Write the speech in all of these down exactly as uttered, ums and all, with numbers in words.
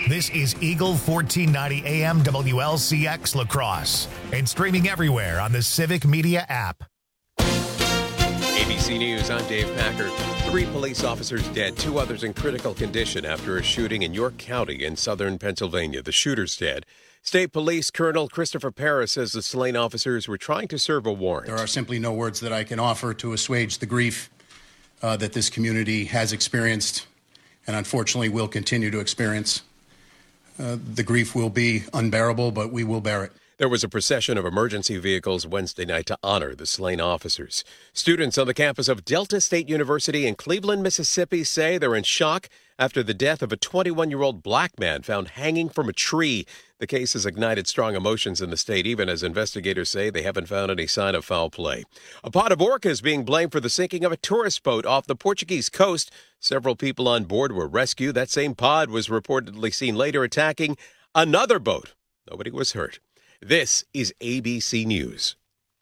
This is Eagle fourteen ninety A M W L C X La Crosse and streaming everywhere on the Civic Media app. A B C News, I'm Dave Packer. Three police officers dead, two others in critical condition after a shooting in York County in southern Pennsylvania. The shooter's dead. State Police Colonel Christopher Paris says the slain officers were trying to serve a warrant. There are simply no words that I can offer to assuage the grief uh, that this community has experienced and unfortunately will continue to experience. Uh, the grief will be unbearable, but we will bear it. There was a procession of emergency vehicles Wednesday night to honor the slain officers. Students on the campus of Delta State University in Cleveland, Mississippi say they're in shock after the death of a twenty-one-year-old black man found hanging from a tree. The case has ignited strong emotions in the state, even as investigators say they haven't found any sign of foul play. A pod of orcas being blamed for the sinking of a tourist boat off the Portuguese coast. Several people on board were rescued. That same pod was reportedly seen later attacking another boat. Nobody was hurt. This is A B C News.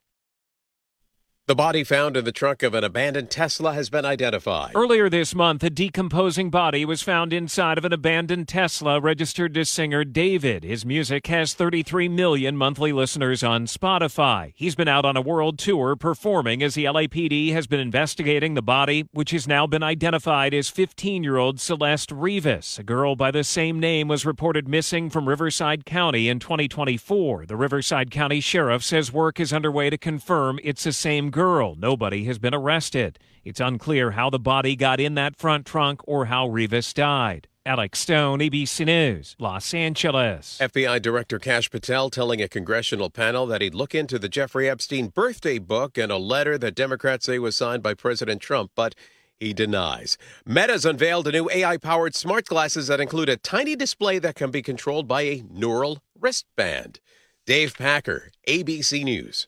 The body found in the trunk of an abandoned Tesla has been identified. Earlier this month, a decomposing body was found inside of an abandoned Tesla registered to singer David. His music has thirty-three million monthly listeners on Spotify. He's been out on a world tour performing as the L A P D has been investigating the body, which has now been identified as fifteen-year-old Celeste Rivas. A girl by the same name was reported missing from Riverside County in twenty twenty-four. The Riverside County Sheriff says work is underway to confirm it's the same girl. Nobody has been arrested. It's unclear how the body got in that front trunk or how Rivas died. Alex Stone, A B C News, Los Angeles. F B I Director Kash Patel telling a congressional panel that he'd look into the Jeffrey Epstein birthday book and a letter that Democrats say was signed by President Trump, but he denies. Meta's unveiled a new A I-powered smart glasses that include a tiny display that can be controlled by a neural wristband. Dave Packer, A B C News.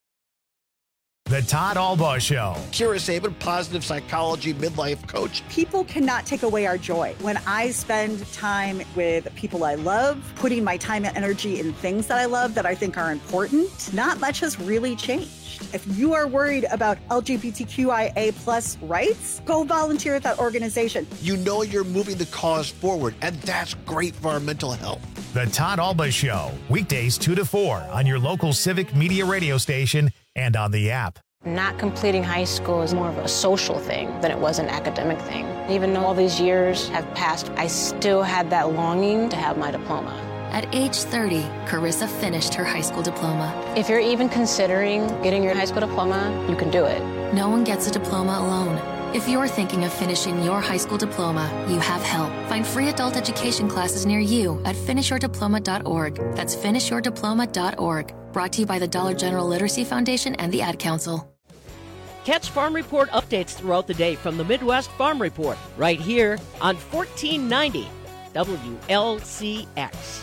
The Todd Albaugh Show. Kira Sabin, positive psychology midlife coach. People cannot take away our joy. When I spend time with people I love, putting my time and energy in things that I love that I think are important, not much has really changed. If you are worried about L G B T Q I A plus rights, go volunteer at that organization. You know you're moving the cause forward, and that's great for our mental health. The Todd Albaugh Show, weekdays two to four on your local Civic Media radio station and on the app. Not completing high school is more of a social thing than it was an academic thing. Even though all these years have passed, I still had that longing to have my diploma. At age thirty, Carissa finished her high school diploma. If you're even considering getting your high school diploma, you can do it. No one gets a diploma alone. If you're thinking of finishing your high school diploma, you have help. Find free adult education classes near you at finish your diploma dot org. That's finish your diploma dot org. Brought to you by the Dollar General Literacy Foundation and the Ad Council. Catch Farm Report updates throughout the day from the Midwest Farm Report, right here on fourteen ninety W L C X.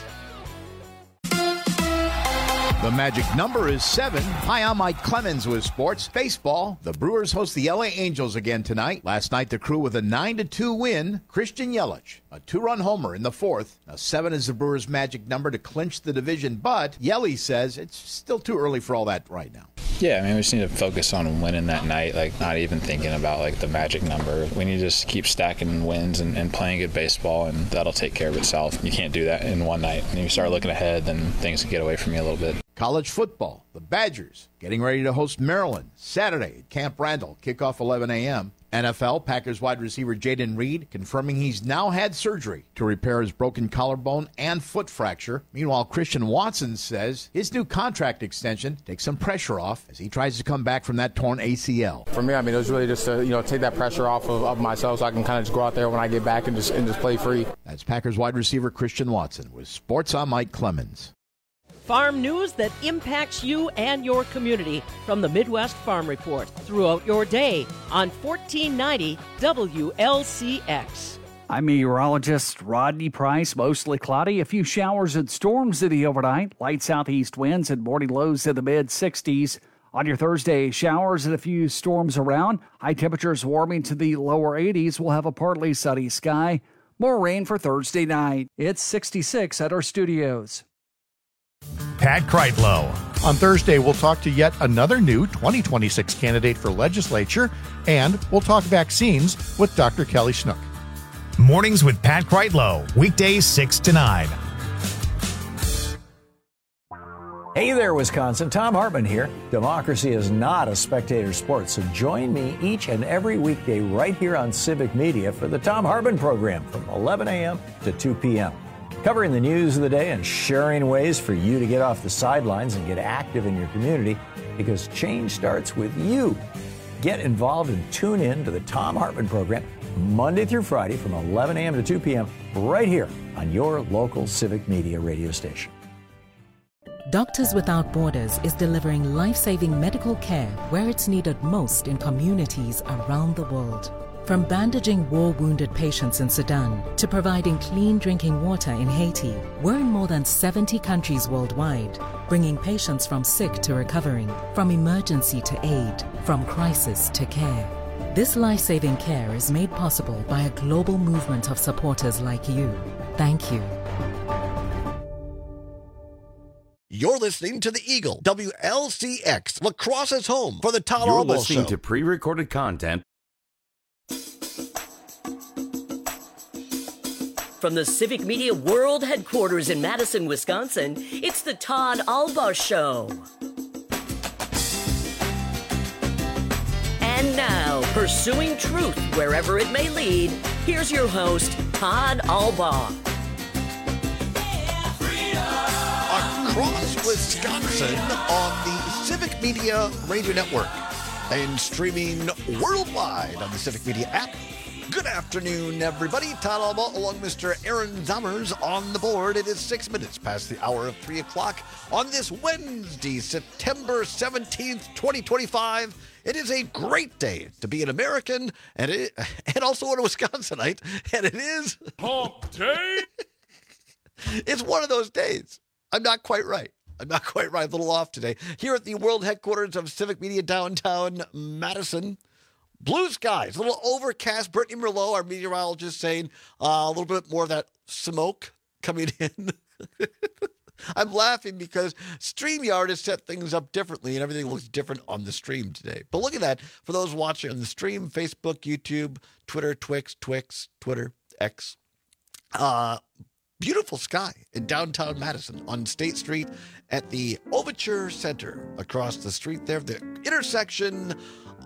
The magic number is seven. Hi, I'm Mike Clemens with Sports Baseball. The Brewers host the L A Angels again tonight. Last night, the Crew with a nine to two win. Christian Yelich, a two-run homer in the fourth. Now, seven is the Brewers' magic number to clinch the division, but Yelich says it's still too early for all that right now. Yeah, I mean, we just need to focus on winning that night, like not even thinking about like the magic number. We need to just keep stacking wins and, and playing good baseball, and that'll take care of itself. You can't do that in one night. When you start looking ahead, then things can get away from you a little bit. College football, the Badgers getting ready to host Maryland Saturday at Camp Randall, kickoff eleven a.m. N F L, Packers wide receiver Jaden Reed confirming he's now had surgery to repair his broken collarbone and foot fracture. Meanwhile, Christian Watson says his new contract extension takes some pressure off as he tries to come back from that torn A C L. For me, I mean, it was really just to, you know, take that pressure off of, of myself so I can kind of just go out there when I get back and just, and just play free. That's Packers wide receiver Christian Watson with Sports. I'm Mike Clemens. Farm news that impacts you and your community from the Midwest Farm Report throughout your day on fourteen ninety W L C X. I'm meteorologist Rodney Price. Mostly cloudy, a few showers and storms in the overnight. Light southeast winds and morning lows in the mid sixties. On your Thursday, showers and a few storms around. High temperatures warming to the lower eighties. We'll have a partly sunny sky. More rain for Thursday night. It's sixty-six at our studios. Pat Kreitlow. On Thursday, we'll talk to yet another new twenty twenty-six candidate for legislature, and we'll talk vaccines with Doctor Kelly Snook. Mornings with Pat Kreitlow, weekdays six to nine. Hey there, Wisconsin. Tom Hartman here. Democracy is not a spectator sport, so join me each and every weekday right here on Civic Media for the Tom Hartman program from eleven a.m. to two p.m. Covering the news of the day and sharing ways for you to get off the sidelines and get active in your community, because change starts with you. Get involved and tune in to the Tom Hartman program Monday through Friday from eleven a.m. to two p.m. right here on your local Civic Media radio station. Doctors Without Borders is delivering life-saving medical care where it's needed most in communities around the world. From bandaging war-wounded patients in Sudan to providing clean drinking water in Haiti, we're in more than seventy countries worldwide, bringing patients from sick to recovering, from emergency to aid, from crisis to care. This life-saving care is made possible by a global movement of supporters like you. Thank you. You're listening to The Eagle, W L C X, La Crosse's home for the Todd You're Albo listening Show. to pre-recorded content. From the Civic Media World Headquarters in Madison, Wisconsin, it's the Todd Alba Show. And now, pursuing truth wherever it may lead, here's your host, Todd Alba. Across Wisconsin on the Civic Media Radio Network and streaming worldwide on the Civic Media app. Good afternoon, everybody. Todd Alba along Mister Aaron Zommers on the board. It is six minutes past the hour of three o'clock on this Wednesday, September seventeenth, twenty twenty-five. It is a great day to be an American and it, and also a Wisconsinite, and it is Hump Day. It's one of those days. I'm not quite right. I'm not quite right. A little off today. Here at the world headquarters of Civic Media downtown Madison. Blue skies, a little overcast. Brittany Merlot, our meteorologist, saying uh, a little bit more of that smoke coming in. I'm laughing because StreamYard has set things up differently and everything looks different on the stream today. But look at that. For those watching on the stream, Facebook, YouTube, Twitter, Twix, Twix, Twitter, X. Uh, beautiful sky in downtown Madison on State Street at the Overture Center across the street there, the intersection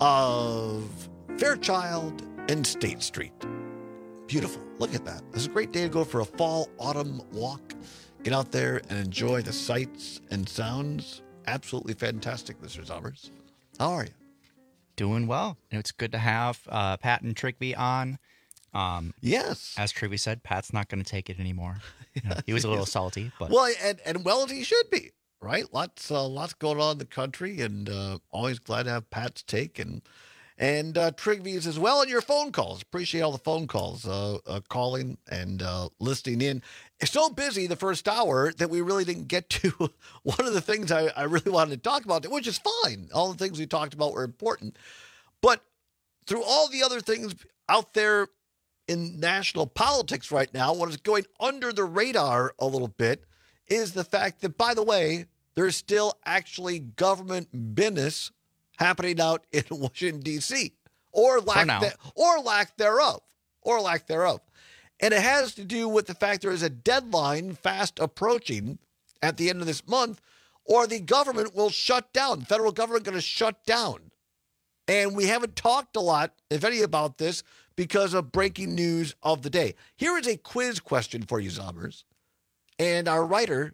of Fairchild and State Street. Beautiful. Look at that. This is a great day to go for a fall autumn walk. Get out there and enjoy the sights and sounds. Absolutely fantastic, Mister Zommers. How are you? Doing well. It's good to have uh, Pat and Trigby on. Um, yes. As Trigby said, Pat's not going to take it anymore. You know, he was a little salty, but well, and, and well as he should be. Right, lots, uh, lots going on in the country, and uh, always glad to have Pat's take and and uh, Trigby's as well. And your phone calls, appreciate all the phone calls, uh, uh, calling and uh, listening in. It's so busy the first hour that we really didn't get to one of the things I, I really wanted to talk about, which is fine. All the things we talked about were important, but through all the other things out there in national politics right now, what is going under the radar a little bit is the fact that, by the way, there's still actually government business happening out in Washington, D C, or lack, th- or lack thereof, or lack thereof. And it has to do with the fact there is a deadline fast approaching at the end of this month, or the government will shut down. The federal government going to shut down. And we haven't talked a lot, if any, about this because of breaking news of the day. Here is a quiz question for you, Zommers. And our writer,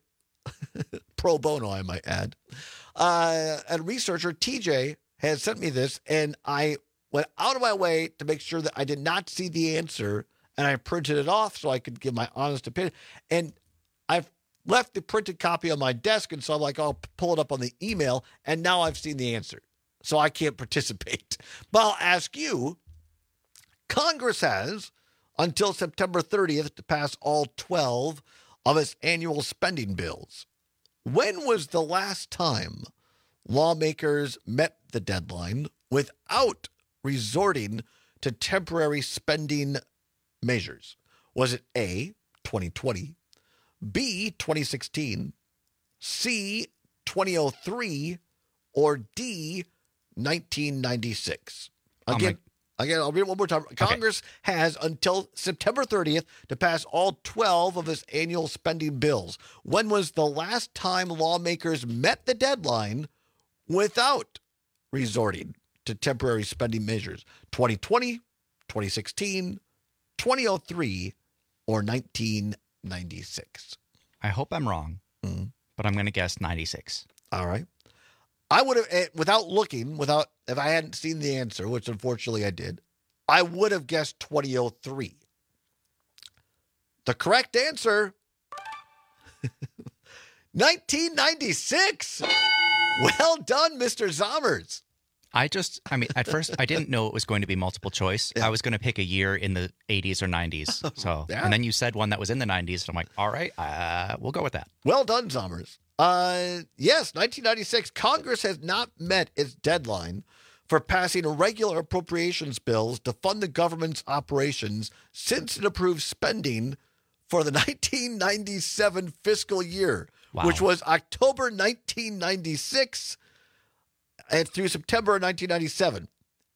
pro bono, I might add, uh, and researcher, T J, has sent me this, and I went out of my way to make sure that I did not see the answer, and I printed it off so I could give my honest opinion. And I've left the printed copy on my desk, and so I'm like, I'll pull it up on the email, and now I've seen the answer, so I can't participate. But I'll ask you, Congress has until September thirtieth to pass all twelve of its annual spending bills. When was the last time lawmakers met the deadline without resorting to temporary spending measures? Was it A, twenty twenty, B, twenty sixteen, C, two thousand three, or D, nineteen ninety-six? Again, Again, I'll read it one more time. Congress okay. has until September thirtieth to pass all twelve of its annual spending bills. When was the last time lawmakers met the deadline without resorting to temporary spending measures? twenty twenty, twenty sixteen, twenty oh three, or nineteen ninety-six? I hope I'm wrong, mm-hmm. but I'm going to guess ninety-six. All right. I would have, without looking, without if I hadn't seen the answer, which unfortunately I did, I would have guessed twenty oh three. The correct answer, nineteen ninety-six. Well done, Mister Zommers. I just, I mean, at first, I didn't know it was going to be multiple choice. Yeah. I was going to pick a year in the eighties or nineties. So, yeah. And then you said one that was in the nineties. So I'm like, all right, uh, we'll go with that. Well done, Zommers. Uh, yes, nineteen ninety-six, Congress has not met its deadline for passing regular appropriations bills to fund the government's operations since it approved spending for the nineteen ninety-seven fiscal year, wow. which was October nineteen ninety-six and through September nineteen ninety-seven.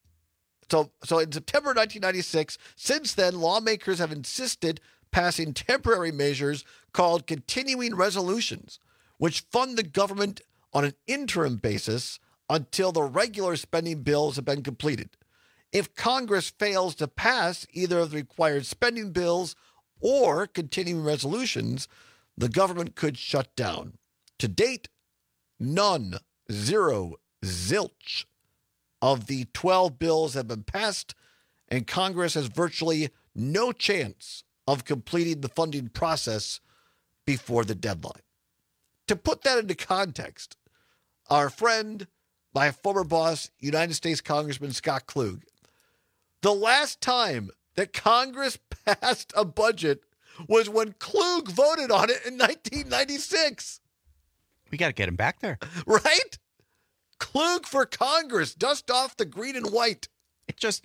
So, so in September nineteen ninety-six, since then, lawmakers have insisted passing temporary measures called continuing resolutions, which fund the government on an interim basis until the regular spending bills have been completed. If Congress fails to pass either of the required spending bills or continuing resolutions, the government could shut down. To date, none, zero, zilch of the twelve bills have been passed, and Congress has virtually no chance of completing the funding process before the deadline. To put that into context, our friend, my former boss, United States Congressman Scott Klug, the last time that Congress passed a budget was when Klug voted on it in nineteen ninety-six. We got to get him back there. Right? Klug for Congress. Dust off the green and white. It just,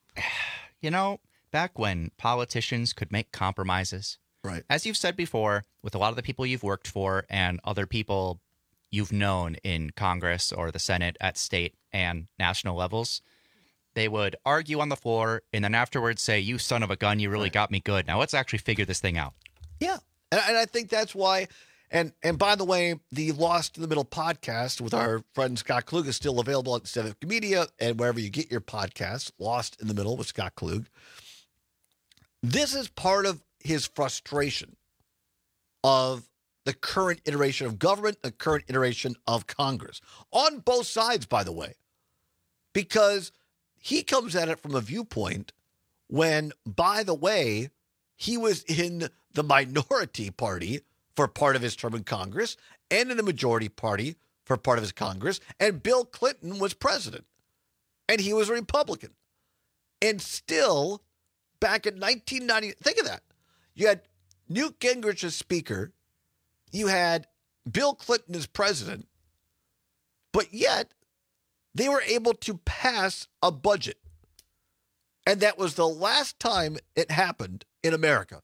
you know, back when politicians could make compromises. Right. As you've said before, with a lot of the people you've worked for and other people you've known in Congress or the Senate at state and national levels, they would argue on the floor and then afterwards say, you son of a gun, you really right. got me good. Now let's actually figure this thing out. Yeah. And, and I think that's why. And and by the way, the Lost in the Middle podcast with our friend Scott Klug is still available at Civic Media and wherever you get your podcasts. Lost in the Middle with Scott Klug. This is part of his frustration of the current iteration of government, the current iteration of Congress, on both sides, by the way, because he comes at it from a viewpoint when, by the way, he was in the minority party for part of his term in Congress and in the majority party for part of his Congress, and Bill Clinton was president, and he was a Republican. And still, back in nineteen ninety, think of that. You had Newt Gingrich as Speaker. You had Bill Clinton as president. But yet, they were able to pass a budget. And that was the last time it happened in America.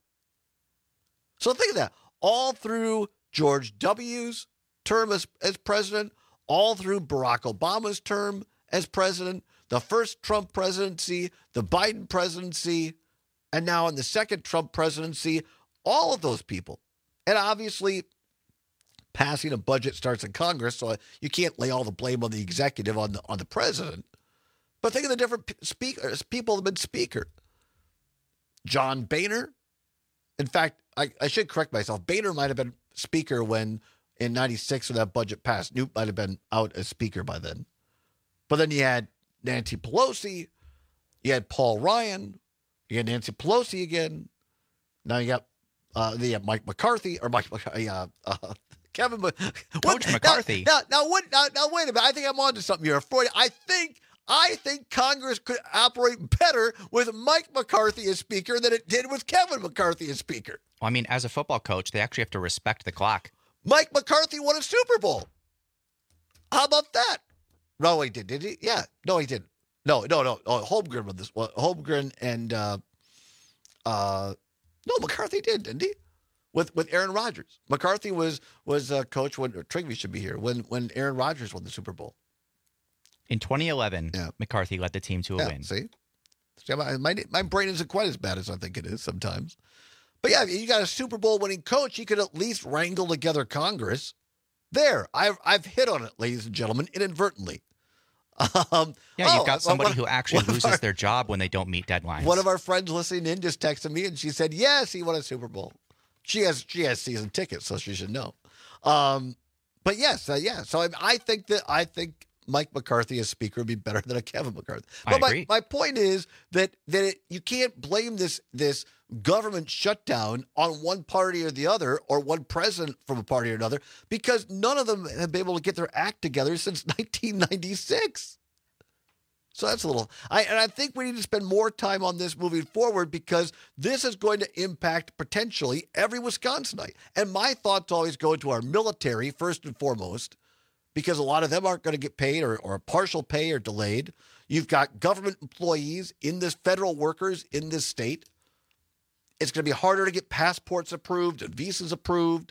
So think of that. All through George W.'s term as, as president, all through Barack Obama's term as president, the first Trump presidency, the Biden presidency, and now in the second Trump presidency, all of those people. And obviously, passing a budget starts in Congress, so you can't lay all the blame on the executive, on the on the president. But think of the different speakers, people that have been speaker. John Boehner. In fact, I, I should correct myself. Boehner might have been speaker when, in ninety-six, when that budget passed. Newt might have been out as speaker by then. But then you had Nancy Pelosi. You had Paul Ryan. You had Nancy Pelosi again. Now you got uh, the uh, Mike McCarthy or Mike uh, uh, Kevin Coach what, McCarthy. Now, now, now, what, now, now, wait a minute. I think I'm onto something here. Freud, I think I think Congress could operate better with Mike McCarthy as Speaker than it did with Kevin McCarthy as Speaker. Well, I mean, as a football coach, they actually have to respect the clock. Mike McCarthy won a Super Bowl. How about that? No, he did. Did he? Yeah. No, he didn't. No, no, no. Oh, Holmgren won this. Well, Holmgren and uh, uh, no, McCarthy did, didn't he? With with Aaron Rodgers. McCarthy was was uh, coach when or Trigby should be here when when Aaron Rodgers won the Super Bowl. In twenty eleven, yeah. McCarthy led the team to a yeah, win. See? See, my, my, my brain isn't quite as bad as I think it is sometimes. But yeah, you got a Super Bowl winning coach. You could at least wrangle together Congress. There, I've, I've hit on it, ladies and gentlemen, inadvertently. Um, yeah, oh, you've got somebody one, who actually loses our, their job when they don't meet deadlines. One of our friends listening in just texted me, and she said, yes, he won a Super Bowl. She has she has season tickets, so she should know. Um, but yes, uh, yeah. So I, I think that I think Mike McCarthy as Speaker would be better than a Kevin McCarthy. But I my, agree. my point is that that it, you can't blame this this government shutdown on one party or the other, or one president from a party or another, because none of them have been able to get their act together since nineteen ninety-six. So that's a little, I and I think we need to spend more time on this moving forward, because this is going to impact potentially every Wisconsinite. And my thoughts always go to our military first and foremost, because a lot of them aren't going to get paid, or, or partial pay or delayed. You've got government employees in this, federal workers in this state. It's going to be harder to get passports approved and visas approved.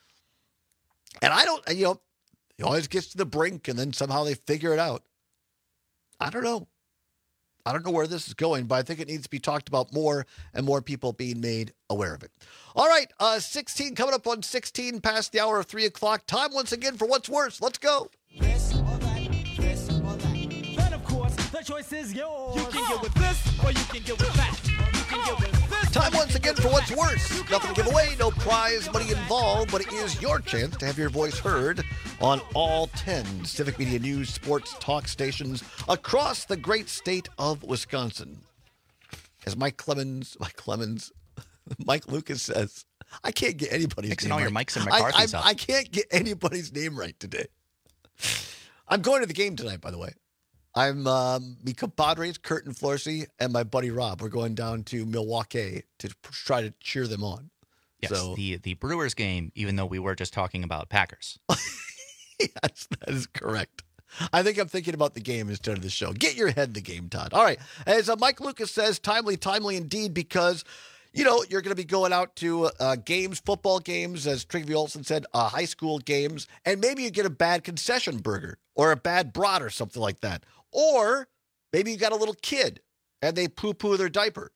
And I don't, you know, it always gets to the brink and then somehow they figure it out. I don't know. I don't know where this is going, but I think it needs to be talked about more and more people being made aware of it. All right, uh, sixteen coming up on sixteen past the hour of three o'clock. Time once again for What's Worse. Let's go. This or that, this or that. Then, of course, the choice is yours. You can get with this or you can get with that. You can get with this. Time once again for What's Worse. Nothing to give away, no prize money involved, but it is your chance to have your voice heard on all ten Civic Media News sports talk stations across the great state of Wisconsin. As Mike Clemens, Mike Clemens, Mike Lucas says, I can't get anybody's Mixing name all right. your Mikes and McCarthy's I, I, up. I can't get anybody's name right today. I'm going to the game tonight, by the way. I'm um, me compadres, Kurt and Florsey, and my buddy Rob. We're going down to Milwaukee to try to cheer them on. Yes, so, the, the Brewers game, even though we were just talking about Packers. Yes, that is correct. I think I'm thinking about the game instead of the show. Get your head in the game, Todd. All right. As uh, Mike Lucas says, timely, timely indeed, because, you know, you're going to be going out to uh, games, football games, as Trygve Olsen said, uh, high school games, and maybe you get a bad concession burger or a bad brat or something like that. Or maybe you got a little kid and they poo-poo their diaper.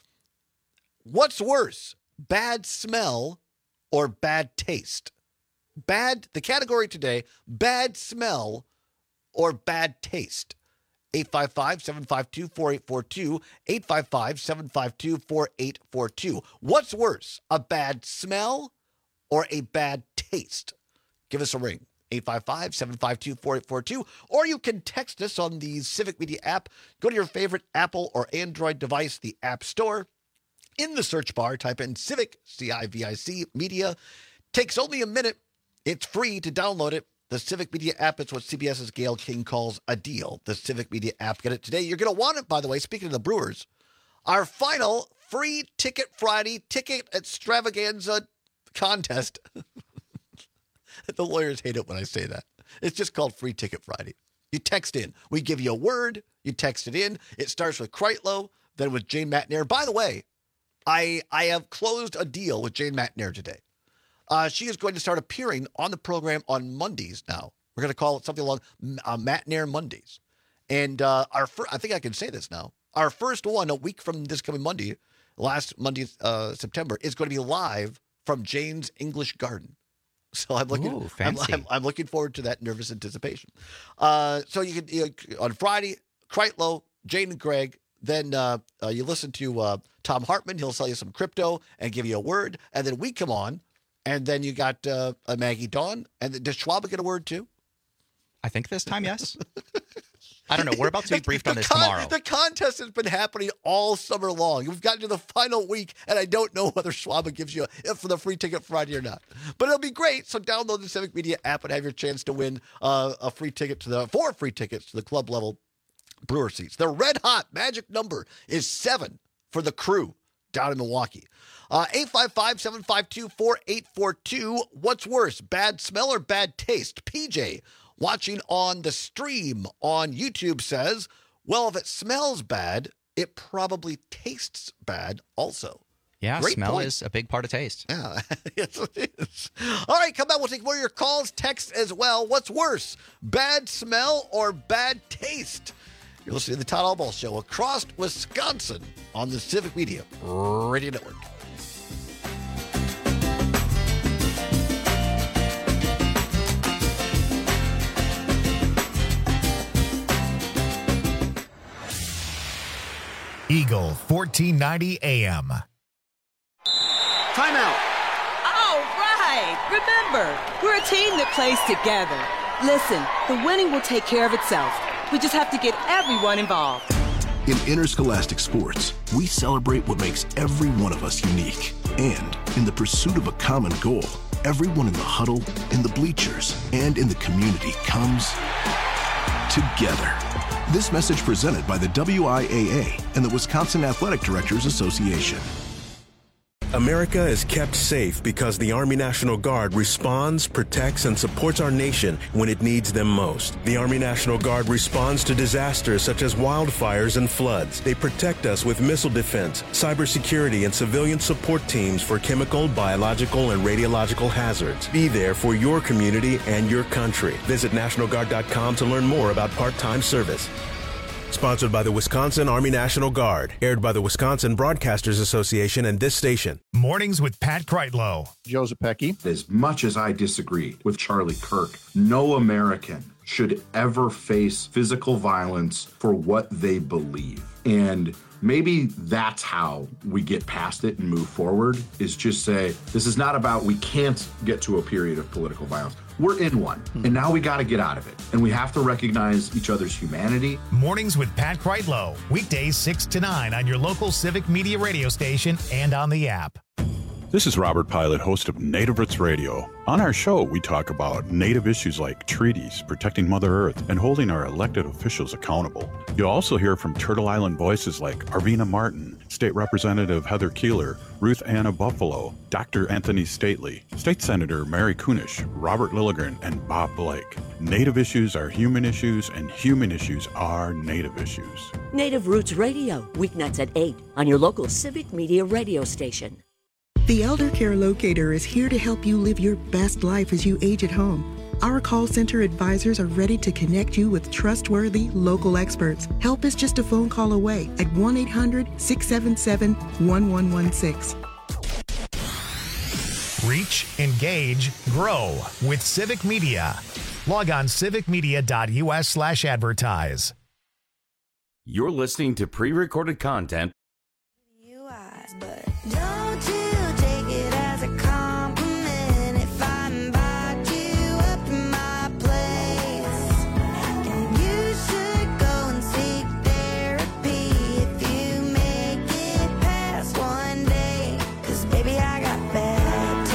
What's worse, bad smell or bad taste? Bad, the category today, bad smell or bad taste. eight five five, seven five two, four eight four two, eight five five, seven five two, four eight four two. What's worse, a bad smell or a bad taste? Give us a ring, eight five five, seven five two, four eight four two, or you can text us on the Civic Media app. Go to your favorite Apple or Android device, the App Store. In the search bar, type in Civic, C I V I C, Media. Takes only a minute. It's free to download it. The Civic Media app is what CBS's Gayle King calls a deal. The Civic Media app. Get it today. You're going to want it, by the way, speaking of the Brewers. Our final free Ticket Friday ticket extravaganza contest. The lawyers hate it when I say that. It's just called Free Ticket Friday. You text in. We give you a word. You text it in. It starts with Kreitlow, then with Jane Matnair. By the way, I I have closed a deal with Jane Matnair today. Uh, she is going to start appearing on the program on Mondays now. We're going to call it something along uh, Matnair Mondays. And uh, our fir- I think I can say this now. Our first one, a week from this coming Monday, last Monday, uh, September, is going to be live from Jane's English Garden. So I'm looking, Ooh, I'm, fancy. I'm, I'm looking forward to that nervous anticipation. Uh, so you can you know, on Friday, Kreitlow, Jane and Greg. Then uh, uh, you listen to uh, Tom Hartman. He'll sell you some crypto and give you a word. And then we come on. And then you got uh, a Maggie Dawn. And does Schwab get a word too? I think this time, yes. I don't know. We're about to be briefed on this con- tomorrow. The contest has been happening all summer long. We've gotten to the final week, and I don't know whether Schwab gives you a, for the Free Ticket Friday or not. But it'll be great. So download the Civic Media app and have your chance to win uh, a free ticket to the four free tickets to the club level Brewer seats. The red hot magic number is seven for the crew down in Milwaukee. Uh, eight five five, seven five two, four eight four two. What's worse, bad smell or bad taste? P J, watching on the stream on YouTube, says, well, if it smells bad, it probably tastes bad also. Yeah, Great smell point. is a big part of taste. Yeah, yes, it is. All right, come back. We'll take more of your calls, texts as well. What's worse, bad smell or bad taste? You're listening to the Todd Albaugh Show across Wisconsin on the Civic Media Radio Network. Eagle fourteen ninety A M. Timeout. All right. Remember, we're a team that plays together. Listen, the winning will take care of itself. We just have to get everyone involved. In interscholastic sports, we celebrate what makes every one of us unique. And in the pursuit of a common goal, everyone in the huddle, in the bleachers, and in the community comes together. This message presented by the W I A A and the Wisconsin Athletic Directors Association. America is kept safe because the Army National Guard responds, protects, and supports our nation when it needs them most. The Army National Guard responds to disasters such as wildfires and floods. They protect us with missile defense, cybersecurity, and civilian support teams for chemical, biological, and radiological hazards. Be there for your community and your country. Visit National Guard dot com to learn more about part-time service. Sponsored by the Wisconsin Army National Guard. Aired by the Wisconsin Broadcasters Association and this station. Mornings with Pat Kreitlow. Joe Zepecki. As much as I disagree with Charlie Kirk, no American should ever face physical violence for what they believe. And maybe that's how we get past it and move forward, is just say, this is not about we can't get to a period of political violence. We're in one, and now we got to get out of it. And we have to recognize each other's humanity. Mornings with Pat Kreitlow. Weekdays six to nine on your local Civic Media radio station and on the app. This is Robert Pilot, host of Native Roots Radio. On our show, we talk about Native issues like treaties, protecting Mother Earth, and holding our elected officials accountable. You'll also hear from Turtle Island voices like Arvina Martin, State Representative Heather Keeler, Ruth Anna Buffalo, Doctor Anthony Stately, State Senator Mary Kunish, Robert Lilligren, and Bob Blake. Native issues are human issues, and human issues are Native issues. Native Roots Radio, weeknights at eight on your local Civic Media radio station. The Elder Care Locator is here to help you live your best life as you age at home. Our call center advisors are ready to connect you with trustworthy local experts. Help is just a phone call away at one eight hundred, six seven seven, one one one six. Reach, engage, grow with Civic Media. Log on civicmedia.us slash advertise. You're listening to pre-recorded content. You eyes, but don't you take it as a compliment if I invite you up in my place. And you should go and seek therapy if you make it past one day. 'Cause baby, I got bad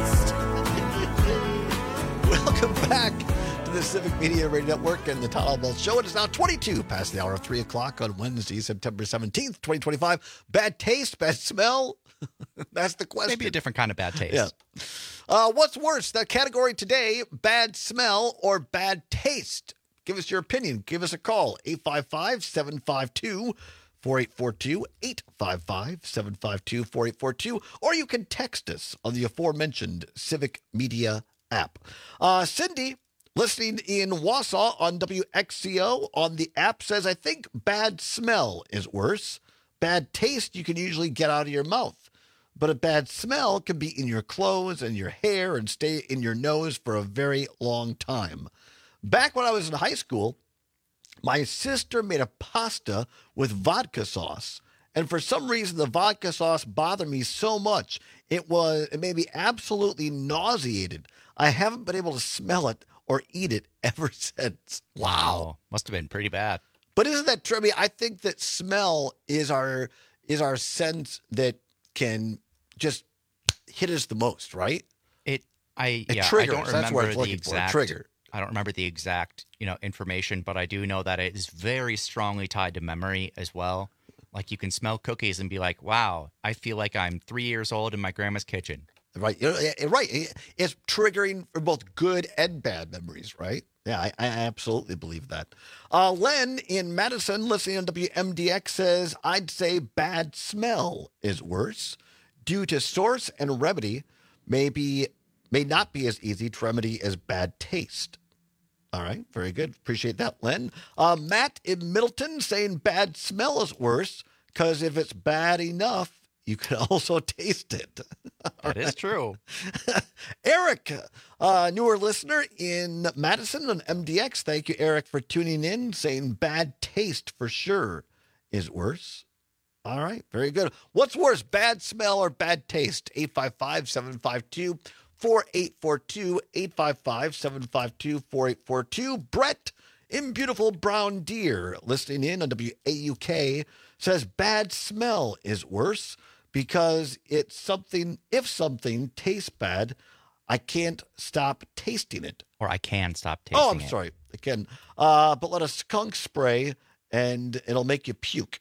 taste. Welcome back to the Civic Media Radio Network and the Todd Albaugh Show. It is now twenty-two past the hour of three o'clock on Wednesday, September seventeenth, twenty twenty-five. Bad taste, bad smell? That's the question. Maybe a different kind of bad taste. Yeah. Uh, what's worse, the category today, bad smell or bad taste? Give us your opinion. Give us a call, eight five five, seven five two, four eight four two, eight five five, seven five two, four eight four two, or you can text us on the aforementioned Civic Media app. Uh, Cindy, listening in Wausau on W X C O on the app, says, I think bad smell is worse. Bad taste you can usually get out of your mouth. But a bad smell can be in your clothes and your hair and stay in your nose for a very long time. Back when I was in high school, my sister made a pasta with vodka sauce. And for some reason, the vodka sauce bothered me so much, it was it made me absolutely nauseated. I haven't been able to smell it or eat it ever since. Wow. Must have been pretty bad. But isn't that true? I mean, I think that smell is our is our sense that can just hit us the most, right? It I It yeah, triggers. I don't That's what I was remember the looking for, exact trigger. I don't remember the exact, you know, information, but I do know that it is very strongly tied to memory as well. Like you can smell cookies and be like, "Wow, I feel like I'm three years old in my grandma's kitchen." Right, You know, eh, right. It's triggering for both good and bad memories, right? Yeah, I, I absolutely believe that. Uh, Len in Madison, listening on W M D X, says, I'd say bad smell is worse. Due to source and remedy, may, be, may not be as easy to remedy as bad taste. All right, very good. Appreciate that, Len. Uh, Matt in Middleton saying bad smell is worse because if it's bad enough, you can also taste it. That is true. Eric, uh, newer listener in Madison on M D X. Thank you, Eric, for tuning in, saying bad taste for sure is worse. All right, very good. What's worse, bad smell or bad taste? eight five five, seven five two, four eight four two, eight five five, seven five two, four eight four two. Brett in beautiful Brown Deer, listening in on W A U K, says bad smell is worse because it's something, if something tastes bad, I can't stop tasting it. Or I can stop tasting it. Oh, I'm it. sorry. I can. Uh, but let a skunk spray and it'll make you puke.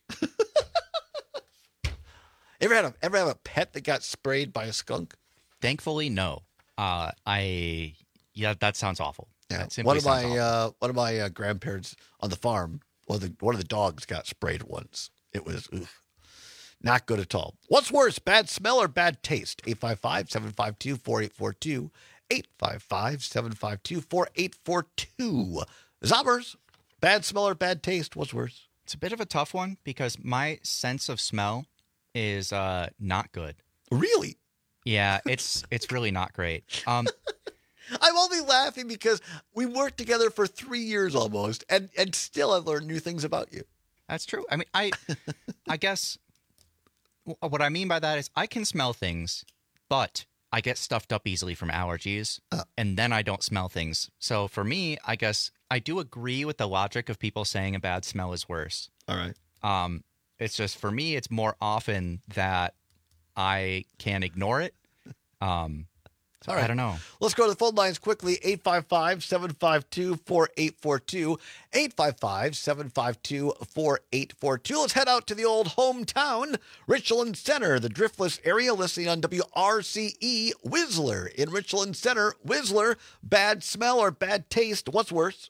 ever had a ever have a pet that got sprayed by a skunk? Thankfully, no. Uh, I yeah, that sounds awful. Yeah. That simply One of sounds my awful. uh, one of my uh, grandparents on the farm, one of the one of the dogs got sprayed once. It was oof, not good at all. What's worse, bad smell or bad taste? eight five five, seven five two, four eight four two. eight five five, seven five two, four eight four two. Zobbers, bad smell or bad taste? What's worse? It's a bit of a tough one because my sense of smell is uh, not good. Really? Yeah, it's it's really not great. Um, I'm only laughing because we worked together for three years almost, and, and still I've learned new things about you. That's true. I mean, I I guess what I mean by that is I can smell things, but I get stuffed up easily from allergies, uh, and then I don't smell things. So for me, I guess I do agree with the logic of people saying a bad smell is worse. All right. Um, it's just for me, it's more often that I can ignore it. Um, so All right. I don't know. Let's go to the phone lines quickly. eight five five, seven five two, four eight four two. eight five five, seven five two, four eight four two. Let's head out to the old hometown, Richland Center, the Driftless area, listening on W R C E. Whistler in Richland Center. Whistler, bad smell or bad taste? What's worse?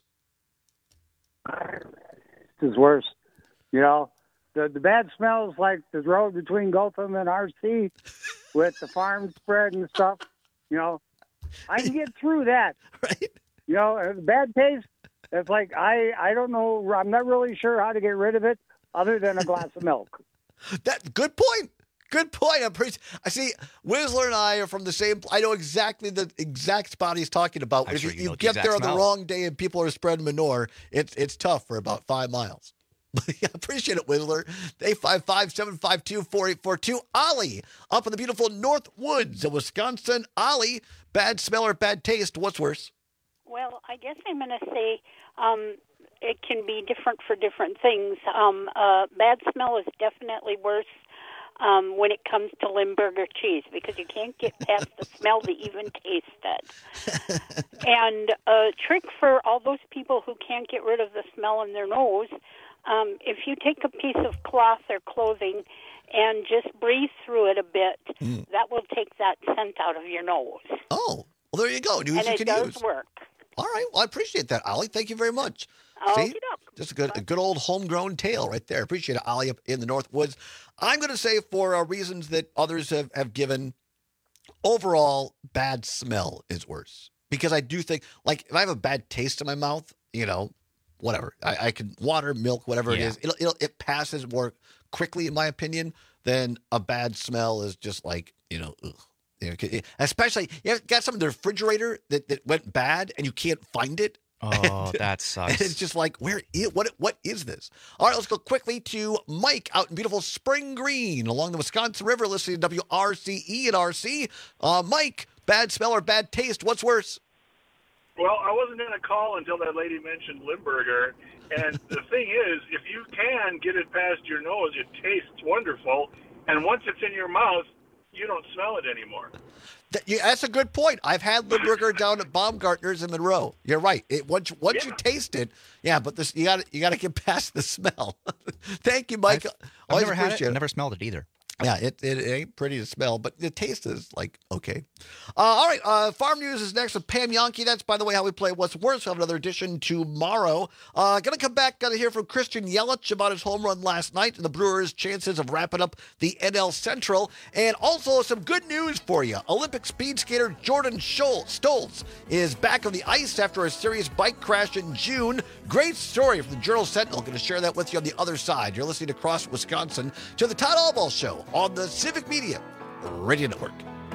This is worse. You know, the, the bad smell is like the road between Gotham and R C with the farm spread and stuff. You know, I can get through that. Right. You know, uh, the bad taste, it's like, I, I don't know, I'm not really sure how to get rid of it other than a glass of milk. That good point. Good point. I'm pretty, I see, Whistler and I are from the same, I know exactly the exact spot he's talking about. I'm If sure you, you you know the get exact there on smell. the wrong day and people are spreading manure, it's it's tough for about five miles. I appreciate it, Whistler. eight five five, seven five two, four eight four two. Ollie, up in the beautiful North Woods of Wisconsin. Ollie, bad smell or bad taste? What's worse? Well, I guess I'm going to say um, it can be different for different things. Um, uh, bad smell is definitely worse um, when it comes to Limburger cheese because you can't get past the smell to even taste it. And a trick for all those people who can't get rid of the smell in their nose, um, if you take a piece of cloth or clothing and just breathe through it a bit, Mm. that will take that scent out of your nose. Oh, well, there you go. News and you it can does use. work. All right. Well, I appreciate that, Ollie. Thank you very much. Okey See? Just a good, a good old homegrown tale right there. Appreciate it, Ollie, up in the North Woods. I'm going to say for uh, reasons that others have, have given, overall, bad smell is worse. Because I do think, like, if I have a bad taste in my mouth, you know, whatever. I, I can, water, milk, whatever it Yeah. is, it'll, it'll, it passes more quickly, in my opinion, than a bad smell is just like, you know, ugh. You know, 'cause- especially, you have got something in the refrigerator that, that went bad and you can't find it. Oh, And- that sucks. And it's just like, where is, what, what is this? All right, let's go quickly to Mike out in beautiful Spring Green along the Wisconsin River, listening to W R C E and R C. Uh, Mike, bad smell or bad taste? What's worse? Well, I wasn't going to call until that lady mentioned Limburger. And the thing is, if you can get it past your nose, it tastes wonderful. And once it's in your mouth, you don't smell it anymore. That, yeah, that's a good point. I've had Limburger down at Baumgartner's in Monroe. You're right. It, once once Yeah. you taste it, yeah, but this you got you got to get past the smell. Thank you, Mike. I've Always never had it. appreciate I've never smelled it either. Yeah, it, it ain't pretty to smell, but the taste is like, okay. Uh, all right, uh, Farm News is next with Pam Yonke. That's, by the way, how we play What's Worse. We'll have another edition tomorrow. Uh, going to come back, got to hear from Christian Yelich about his home run last night and the Brewers' chances of wrapping up the N L Central. And also some good news for you. Olympic speed skater Jordan Stoltz is back on the ice after a serious bike crash in June. Great story from the Journal Sentinel. Going to share that with you on the other side. You're listening to Cross Wisconsin to the Todd Allball Show on the Civic Media Radio Network.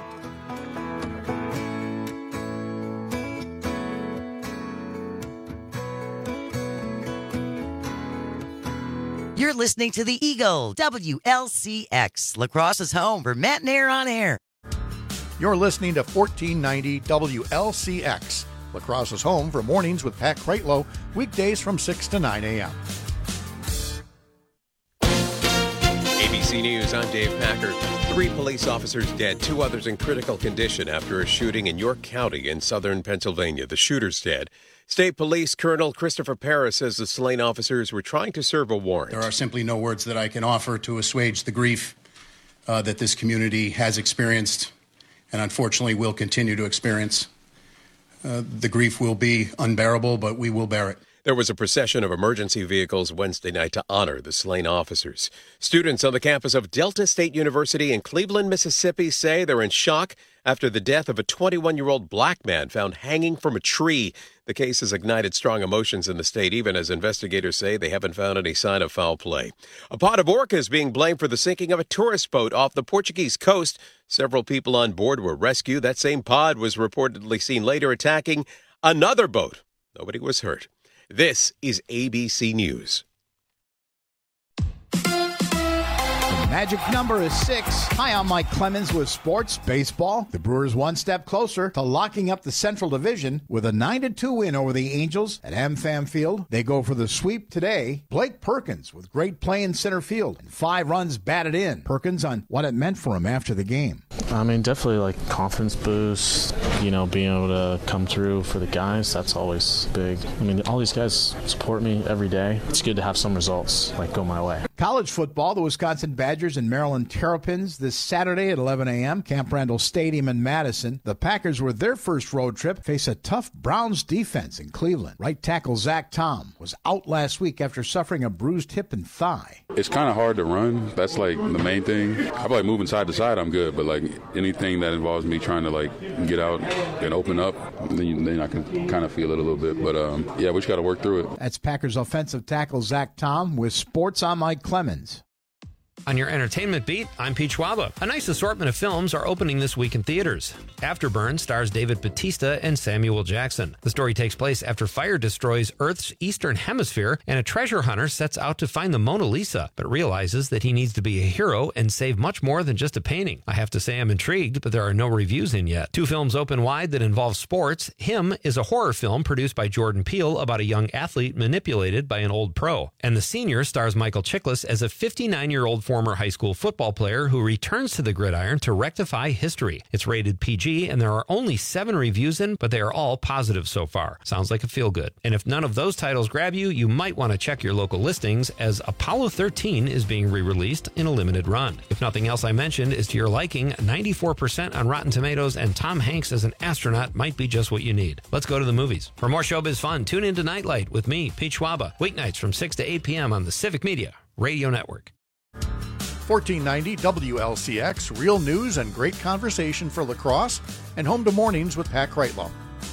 You're listening to the Eagle, W L C X, La Crosse's home for Matt and Air on air. You're listening to fourteen ninety W L C X, La Crosse's home for mornings with Pat Kreitlow, weekdays from six to nine a.m. A B C News, I'm Dave Packer. Three police officers dead, two others in critical condition after a shooting in York County in southern Pennsylvania. The shooter's dead. State Police Colonel Christopher Parris says the slain officers were trying to serve a warrant. There are simply no words that I can offer to assuage the grief uh, that this community has experienced and unfortunately will continue to experience. Uh, the grief will be unbearable, but we will bear it. There was a procession of emergency vehicles Wednesday night to honor the slain officers. Students on the campus of Delta State University in Cleveland, Mississippi say they're in shock after the death of a twenty-one-year-old black man found hanging from a tree. The case has ignited strong emotions in the state, even as investigators say they haven't found any sign of foul play. A pod of orcas being blamed for the sinking of a tourist boat off the Portuguese coast. Several people on board were rescued. That same pod was reportedly seen later attacking another boat. Nobody was hurt. This is A B C News. Magic number is six. Hi, I'm Mike Clemens with Sports Baseball. The Brewers one step closer to locking up the Central Division with a nine to two win over the Angels at AmFam Field. They go for the sweep today. Blake Perkins with great play in center field and five runs batted in. Perkins on what it meant for him after the game. I mean, definitely like confidence boost, you know, being able to come through for the guys, that's always big. I mean, all these guys support me every day. It's good to have some results like go my way. College football, the Wisconsin Badgers and Maryland Terrapins this Saturday at eleven a.m. Camp Randall Stadium in Madison. The Packers, with their first road trip, face a tough Browns defense in Cleveland. Right tackle Zach Tom was out last week after suffering a bruised hip and thigh. It's kind of hard to run. That's like the main thing. I feel like moving side to side, I'm good, but like anything that involves me trying to like get out and open up, then, then I can kind of feel it a little bit. But um, yeah, we just got to work through it. That's Packers offensive tackle Zach Tom with Sports. I'm Mike Clemens. On your entertainment beat, I'm Pete Schwaba. A nice assortment of films are opening this week in theaters. Afterburn stars David Bautista and Samuel Jackson. The story takes place after fire destroys Earth's eastern hemisphere, and a treasure hunter sets out to find the Mona Lisa, but realizes that he needs to be a hero and save much more than just a painting. I have to say I'm intrigued, but there are no reviews in yet. Two films open wide that involve sports. Him is a horror film produced by Jordan Peele about a young athlete manipulated by an old pro. And The Senior stars Michael Chiklis as a fifty-nine-year-old former high school football player who returns to the gridiron to rectify history. It's rated P G, and there are only seven reviews in, but they are all positive so far. Sounds like a feel-good. And if none of those titles grab you, you might want to check your local listings, as Apollo thirteen is being re-released in a limited run. If nothing else I mentioned is to your liking, ninety-four percent on Rotten Tomatoes, and Tom Hanks as an astronaut might be just what you need. Let's go to the movies. For more showbiz fun, tune into Nightlight with me, Pete Schwaba, weeknights from six to eight p.m. on the Civic Media Radio Network. fourteen ninety W L C X, real news and great conversation for La Crosse, and home to mornings with Pat Kreitlow.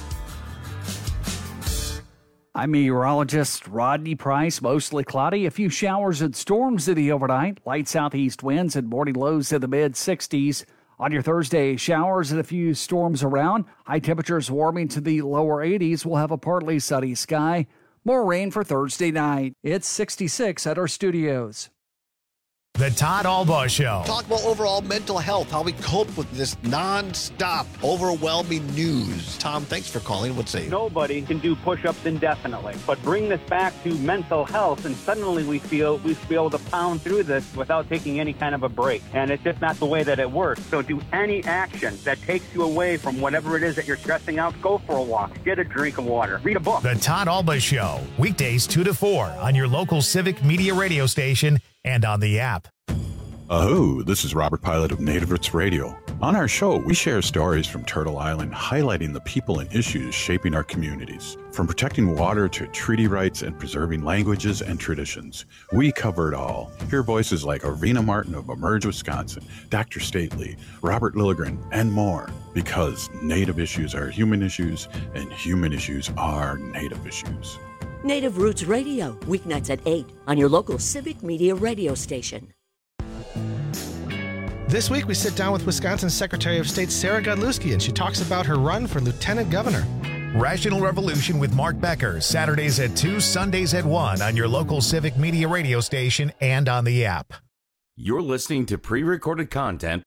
I'm meteorologist Rodney Price. Mostly cloudy, a few showers and storms in the overnight. Light southeast winds and morning lows in the mid sixties. On your Thursday, showers and a few storms around. High temperatures warming to the lower eighties. We'll have a partly sunny sky. More rain for Thursday night. It's sixty-six at our studios. The Todd Albaugh Show. Talk about overall mental health, how we cope with this non-stop, overwhelming news. Tom, thanks for calling. What's say? Nobody can do push-ups indefinitely, but bring this back to mental health, and suddenly we feel we feel able to pound through this without taking any kind of a break. And it's just not the way that it works. So do any action that takes you away from whatever it is that you're stressing out. Go for a walk. Get a drink of water. Read a book. The Todd Albaugh Show. Weekdays two to four on your local Civic Media radio station and on the app. Aho, this is Robert Pilot of Native Roots Radio. On our show, we share stories from Turtle Island highlighting the people and issues shaping our communities. From protecting water to treaty rights and preserving languages and traditions, we cover it all. Hear voices like Arvina Martin of Emerge, Wisconsin, Doctor Stately, Robert Lilligren, and more. Because Native issues are human issues, and human issues are Native issues. Native Roots Radio, weeknights at eight on your local Civic Media radio station. This week, we sit down with Wisconsin Secretary of State Sarah Godlewski, and she talks about her run for lieutenant governor. Rational Revolution with Mark Becker, Saturdays at two, Sundays at one on your local Civic Media radio station and on the app. You're listening to pre-recorded content.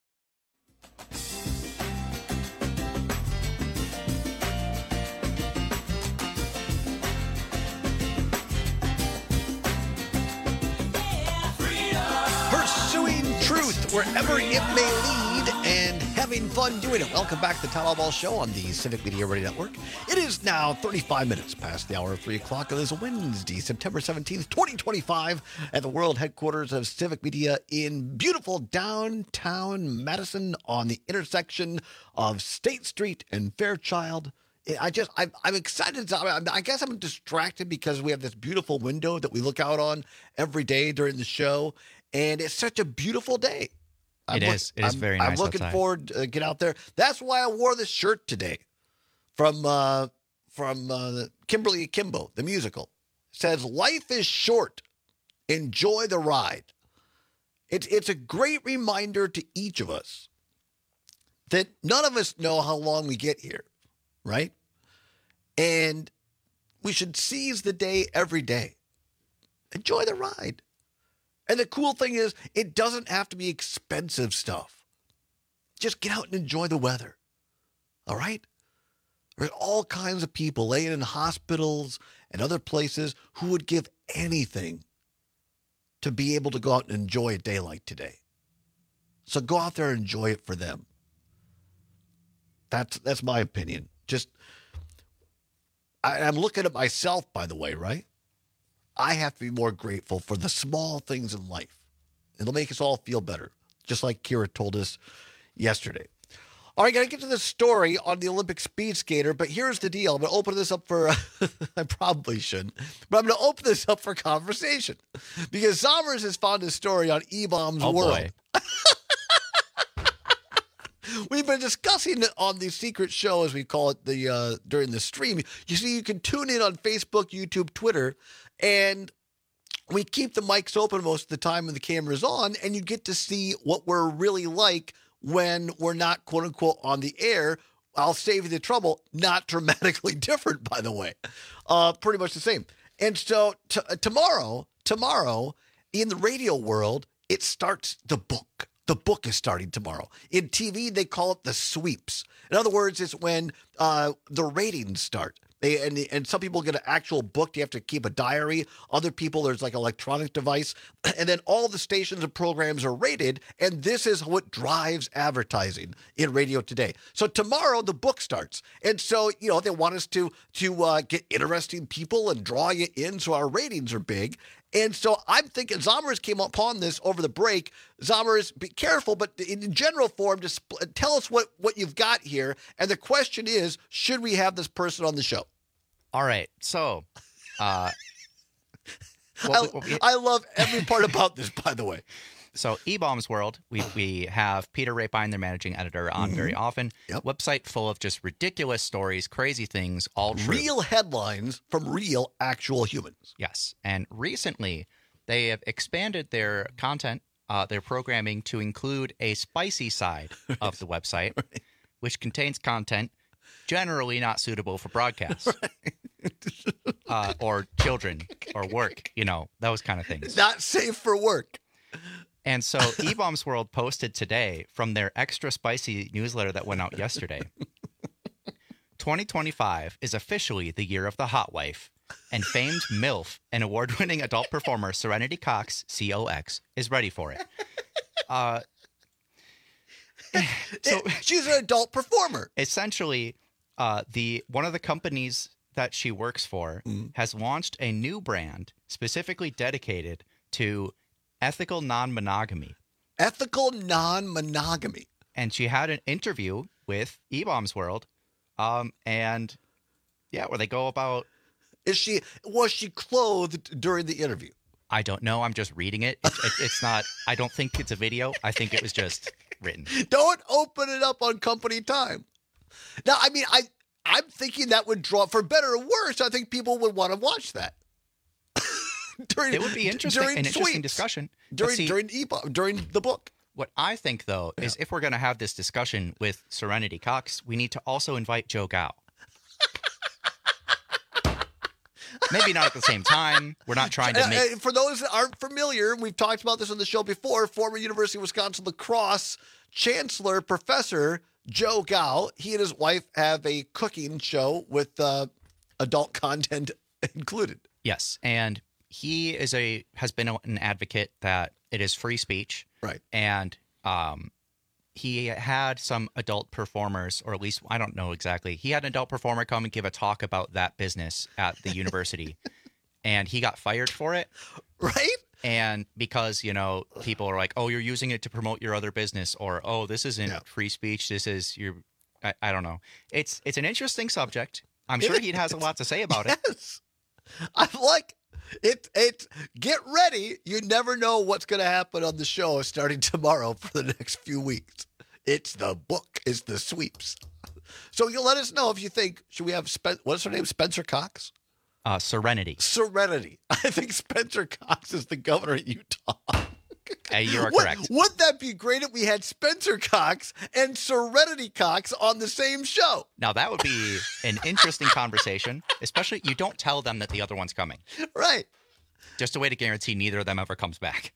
Wherever it may lead, and having fun doing it. Welcome back to the Town Hall Ball Show on the Civic Media Radio Network. It is now thirty-five minutes past the hour of three o'clock. It is Wednesday, September seventeenth, twenty twenty-five, at the world headquarters of Civic Media in beautiful downtown Madison on the intersection of State Street and Fairchild. I just, I'm, I'm excited. I guess I'm distracted because we have this beautiful window that we look out on every day during the show, and it's such a beautiful day. It I'm is. It is I'm, very nice I'm looking outside. forward to get out there. That's why I wore this shirt today from uh, from uh, Kimberly Akimbo, the musical. It says, "Life is short. Enjoy the ride." It's it's a great reminder to each of us that none of us know how long we get here, right? And we should seize the day every day. Enjoy the ride. And the cool thing is, it doesn't have to be expensive stuff. Just get out and enjoy the weather. All right? There's all kinds of people laying in hospitals and other places who would give anything to be able to go out and enjoy a day like today. So go out there and enjoy it for them. That's that's my opinion. Just, I, I'm looking at myself, by the way, right? I have to be more grateful for the small things in life. It'll make us all feel better, just like Kira told us yesterday. All right, got to get to the story on the Olympic speed skater, but here's the deal. I'm going to open this up for, I probably shouldn't, but I'm going to open this up for conversation because Zommers has found a story on E-Bombs oh, World. Boy. We've been discussing it on the secret show, as we call it, the uh, during the stream. You see, you can tune in on Facebook, YouTube, Twitter, and we keep the mics open most of the time when the camera's on, and you get to see what we're really like when we're not, quote unquote, on the air. I'll save you the trouble. Not dramatically different, by the way. Uh, pretty much the same. And so t- tomorrow, tomorrow, in the radio world, it starts the book. The book is starting tomorrow. In T V, they call it the sweeps. In other words, it's when uh, the ratings start. They, and, and some people get an actual book. You have to keep a diary. Other people, there's like an electronic device. And then all the stations and programs are rated. And this is what drives advertising in radio today. So tomorrow, the book starts. And so, you know, they want us to, to uh, get interesting people and draw you in so our ratings are big. And so I'm thinking Zommers came upon this over the break. Zommers, be careful, but in general form, just tell us what, what you've got here. And the question is, should we have this person on the show? All right. So, uh, I, I love every part about this, by the way. So E-Bombs World, we we have Peter Rapine, their managing editor, on mm-hmm. very often. Yep. Website full of just ridiculous stories, crazy things, all true. Real headlines from real, actual humans. Yes. And recently, they have expanded their content, uh, their programming, to include a spicy side right. of the website, right. which contains content generally not suitable for broadcast. Right. uh, or children, or work, you know, those kind of things. Not safe for work. And so E-Bombs World posted today from their extra spicy newsletter that went out yesterday. twenty twenty-five is officially the year of the hot wife, and famed MILF and award-winning adult performer Serenity Cox, C O X, is ready for it. Uh, so she's an adult performer. Essentially, uh, the one of the companies that she works for mm. has launched a new brand specifically dedicated to ethical non-monogamy. Ethical non-monogamy. And she had an interview with E-Bombs World, um, and yeah, where they go about. Is she was she clothed during the interview? I don't know. I'm just reading it. It, it. It's not. I don't think it's a video. I think it was just written. Don't open it up on company time. Now, I mean, I I'm thinking that would draw, for better or worse. I think people would want to watch that. during, it would be interesting, during an sweeps, interesting discussion during see, during e- during the book. What I think, though, yeah. is if we're going to have this discussion with Serenity Cox, we need to also invite Joe Gao. Maybe not at the same time. We're not trying to make... Uh, for those that aren't familiar, we've talked about this on the show before, former University of Wisconsin lacrosse chancellor, Professor Joe Gao. He and his wife have a cooking show with uh, adult content included. Yes, and he is a has been an advocate that it is free speech. Right. And um, he had some adult performers, or at least, I don't know exactly. He had an adult performer come and give a talk about that business at the university. And he got fired for it. Right. And because, you know, people are like, oh, you're using it to promote your other business. Or, oh, this isn't yeah. free speech. This is your, I, I don't know. It's it's an interesting subject. I'm sure he has a lot to say about yes. it. I'm like, It it get ready. You never know what's going to happen on the show starting tomorrow for the next few weeks. It's the book. It's the sweeps. So you'll let us know if you think, should we have, Spen- what's her name, Spencer Cox? Uh, Serenity. Serenity. I think Spencer Cox is the governor of Utah. Uh, you are Would, correct. Wouldn't that be great if we had Spencer Cox and Serenity Cox on the same show? Now, that would be an interesting conversation, especially you don't tell them that the other one's coming. Right. Just a way to guarantee neither of them ever comes back.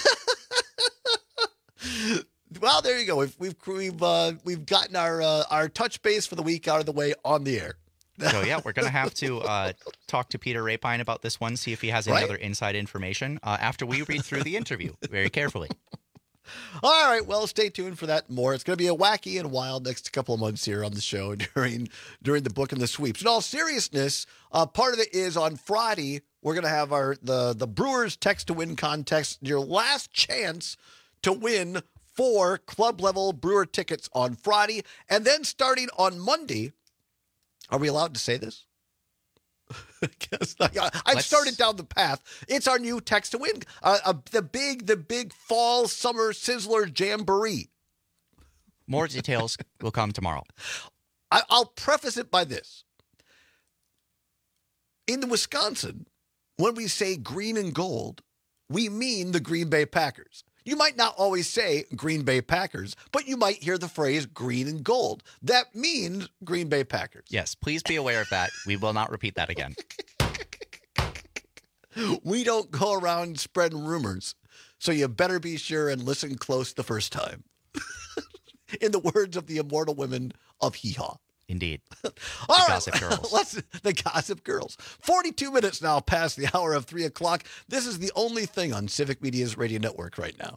Well, there you go. We've we've we've, uh, we've gotten our uh, our touch base for the week out of the way on the air. So, yeah, we're going to have to uh, talk to Peter Rapine about this one, see if he has any right? other inside information uh, after we read through the interview very carefully. All right, well, stay tuned for that and more. It's going to be a wacky and wild next couple of months here on the show during during the book and the sweeps. In all seriousness, uh, part of it is on Friday, we're going to have our the, the Brewers Text to Win contest, your last chance to win four club-level Brewer tickets on Friday. And then starting on Monday, are we allowed to say this? I guess not. I've Let's... started down the path. It's our new Text to Win, uh, uh, the big, the big fall summer sizzler jamboree. More details will come tomorrow. I, I'll preface it by this: in the Wisconsin, when we say green and gold, we mean the Green Bay Packers. You might not always say Green Bay Packers, but you might hear the phrase green and gold. That means Green Bay Packers. Yes, please be aware of that. We will not repeat that again. We don't go around spreading rumors, so you better be sure and listen close the first time. In the words of the immortal women of Hee Haw. Indeed. All the right, Gossip Girls. Let's, the Gossip Girls. forty-two minutes now past the hour of three o'clock. This is the only thing on Civic Media's radio network right now.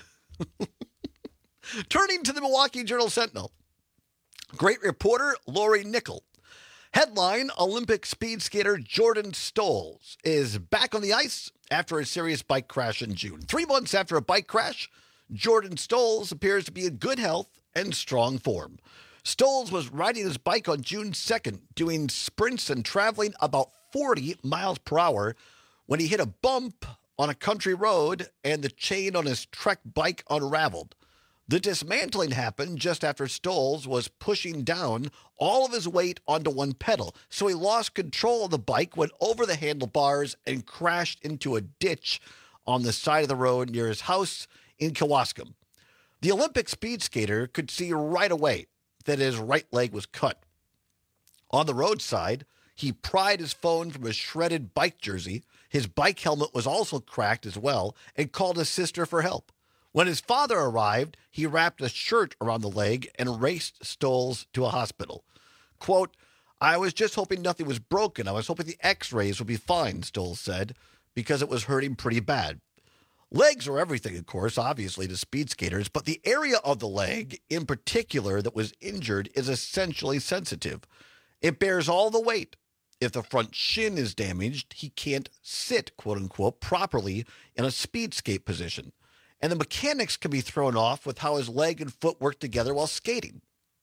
Turning to the Milwaukee Journal-Sentinel. Great reporter Lori Nickel. Headline, Olympic speed skater Jordan Stolz is back on the ice after a serious bike crash in June. Three months after a bike crash, Jordan Stolz appears to be in good health and strong form. Stolz was riding his bike on June second, doing sprints and traveling about forty miles per hour when he hit a bump on a country road and the chain on his Trek bike unraveled. The dismantling happened just after Stolz was pushing down all of his weight onto one pedal, so he lost control of the bike, went over the handlebars, and crashed into a ditch on the side of the road near his house in Kewaskum. The Olympic speed skater could see right away that his right leg was cut. On the roadside, he pried his phone from his shredded bike jersey. His bike helmet was also cracked as well, and called his sister for help. When his father arrived, he wrapped a shirt around the leg and raced Stolz to a hospital. Quote, I was just hoping nothing was broken. I was hoping the x-rays would be fine, Stolz said, because it was hurting pretty bad. Legs are everything, of course, obviously, to speed skaters, but the area of the leg in particular that was injured is essentially sensitive. It bears all the weight. If the front shin is damaged, he can't sit, quote unquote, properly in a speed skate position. and the mechanics can be thrown off with how his leg and foot work together while skating.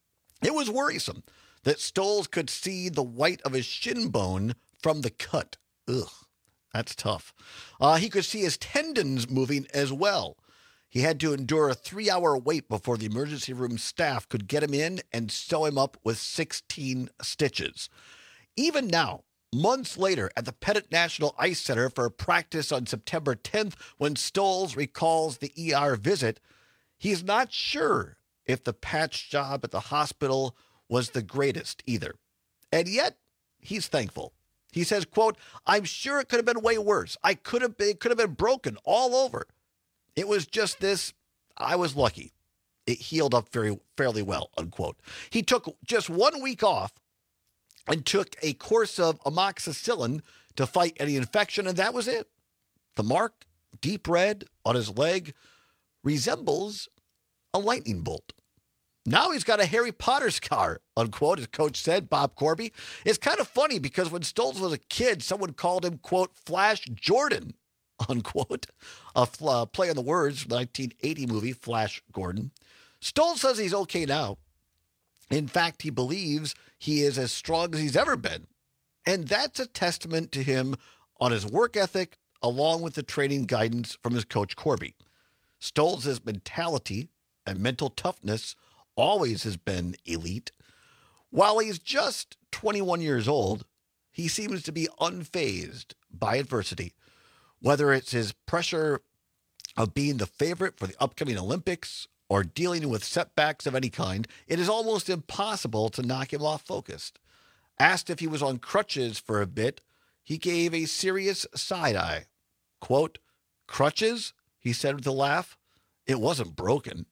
It was worrisome that Stoles could see the white of his shin bone from the cut. Ugh, that's tough. Uh, he could see his tendons moving as well. He had to endure a three-hour wait before the emergency room staff could get him in and sew him up with sixteen stitches. Even now, months later, at the Pettit National Ice Center for a practice on September tenth, when Stoles recalls the E R visit, he's not sure if the patch job at the hospital was the greatest either. And yet, he's thankful. He says, quote, "I'm sure it could have been way worse. I could have been, could have been broken all over. It was just this. I was lucky. It healed up very fairly well," unquote. He took just one week off and took a course of amoxicillin to fight any infection, and that was it. The mark, deep red on his leg, resembles a lightning bolt. Now he's got a Harry Potter scar, unquote, as coach said, Bob Corby. It's kind of funny because when Stoles was a kid, someone called him, quote, Flash Jordan, unquote, a uh, play on the words, nineteen eighty movie, Flash Gordon. Stoles says he's okay now. In fact, he believes he is as strong as he's ever been. And that's a testament to him on his work ethic, along with the training guidance from his coach Corby. Stoles' mentality and mental toughness always has been elite. While he's just twenty-one years old, he seems to be unfazed by adversity, whether it's his pressure of being the favorite for the upcoming Olympics or dealing with setbacks of any kind. It is almost impossible to knock him off focus. Asked if he was on crutches for a bit, he gave a serious side eye. Quote, "Crutches?" he said with a laugh. "It wasn't broken."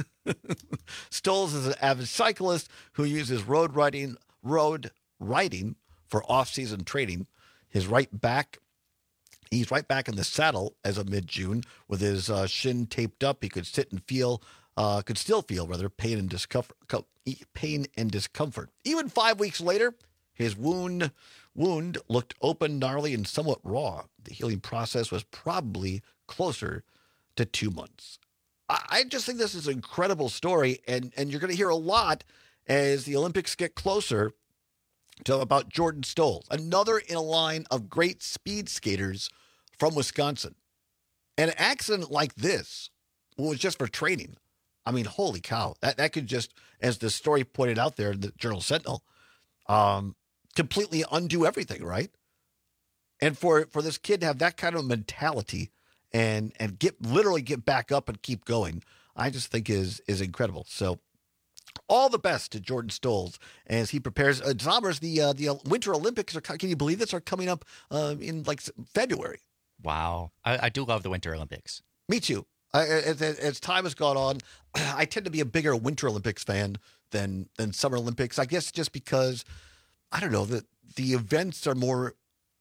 Stoles is an avid cyclist who uses road riding, road riding for off-season training. His right back, he's right back in the saddle as of mid-June with his uh, shin taped up. He could sit and feel, uh, could still feel rather pain and discomfort. Pain and discomfort. Even five weeks later, his wound wound looked open, gnarly, and somewhat raw. The healing process was probably closer to two months. I just think this is an incredible story, and, and you're going to hear a lot as the Olympics get closer to about Jordan Stoles, another in a line of great speed skaters from Wisconsin. And an accident like this was just for training. I mean, holy cow. That that could just, as the story pointed out there in the Journal Sentinel, um, completely undo everything, right? And for, for this kid to have that kind of mentality and and get literally get back up and keep going, I just think is is incredible. So all the best to Jordan Stoles as he prepares. Uh, Zombers, the uh, the Winter Olympics are, can you believe this, are coming up uh, in like February. Wow. I, I do love the Winter Olympics. Me too. I, as, as time has gone on, I tend to be a bigger Winter Olympics fan than than Summer Olympics. I guess just because, I don't know, the, the events are more,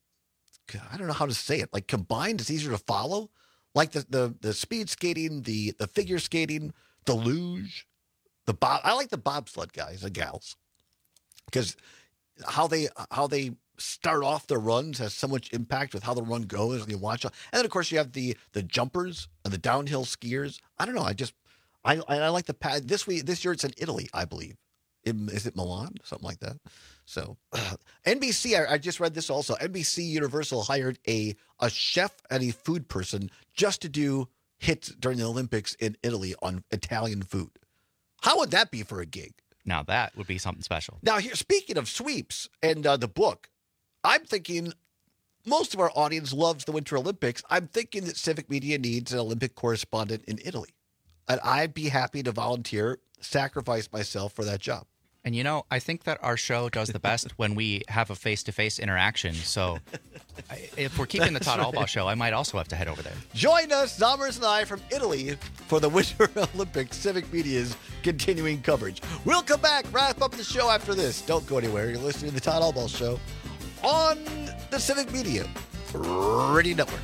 I don't know how to say it, like combined, it's easier to follow. Like the, the, the speed skating, the, the figure skating, the luge, the bob. I like the bobsled guys and gals because how they how they start off their runs has so much impact with how the run goes. And you watch, and then of course you have the the jumpers and the downhill skiers. I don't know. I just I I like the pad this week. This year it's in Italy, I believe. Is it Milan? Something like that. So uh, N B C, I, I just read this also. N B C Universal hired a, a chef and a food person just to do hits during the Olympics in Italy on Italian food. How would that be for a gig? Now that would be something special. Now here, speaking of sweeps and uh, the book, I'm thinking most of our audience loves the Winter Olympics. I'm thinking that Civic Media needs an Olympic correspondent in Italy. And I'd be happy to volunteer, sacrifice myself for that job. And, you know, I think that our show does the best when we have a face-to-face interaction. So if we're keeping the Todd Albaugh show, I might also have to head over there. Join us, Zombers and I, from Italy for the Winter Olympics, Civic Media's continuing coverage. We'll come back, wrap up the show after this. Don't go anywhere. You're listening to the Todd Albaugh show on the Civic Media Radio Network.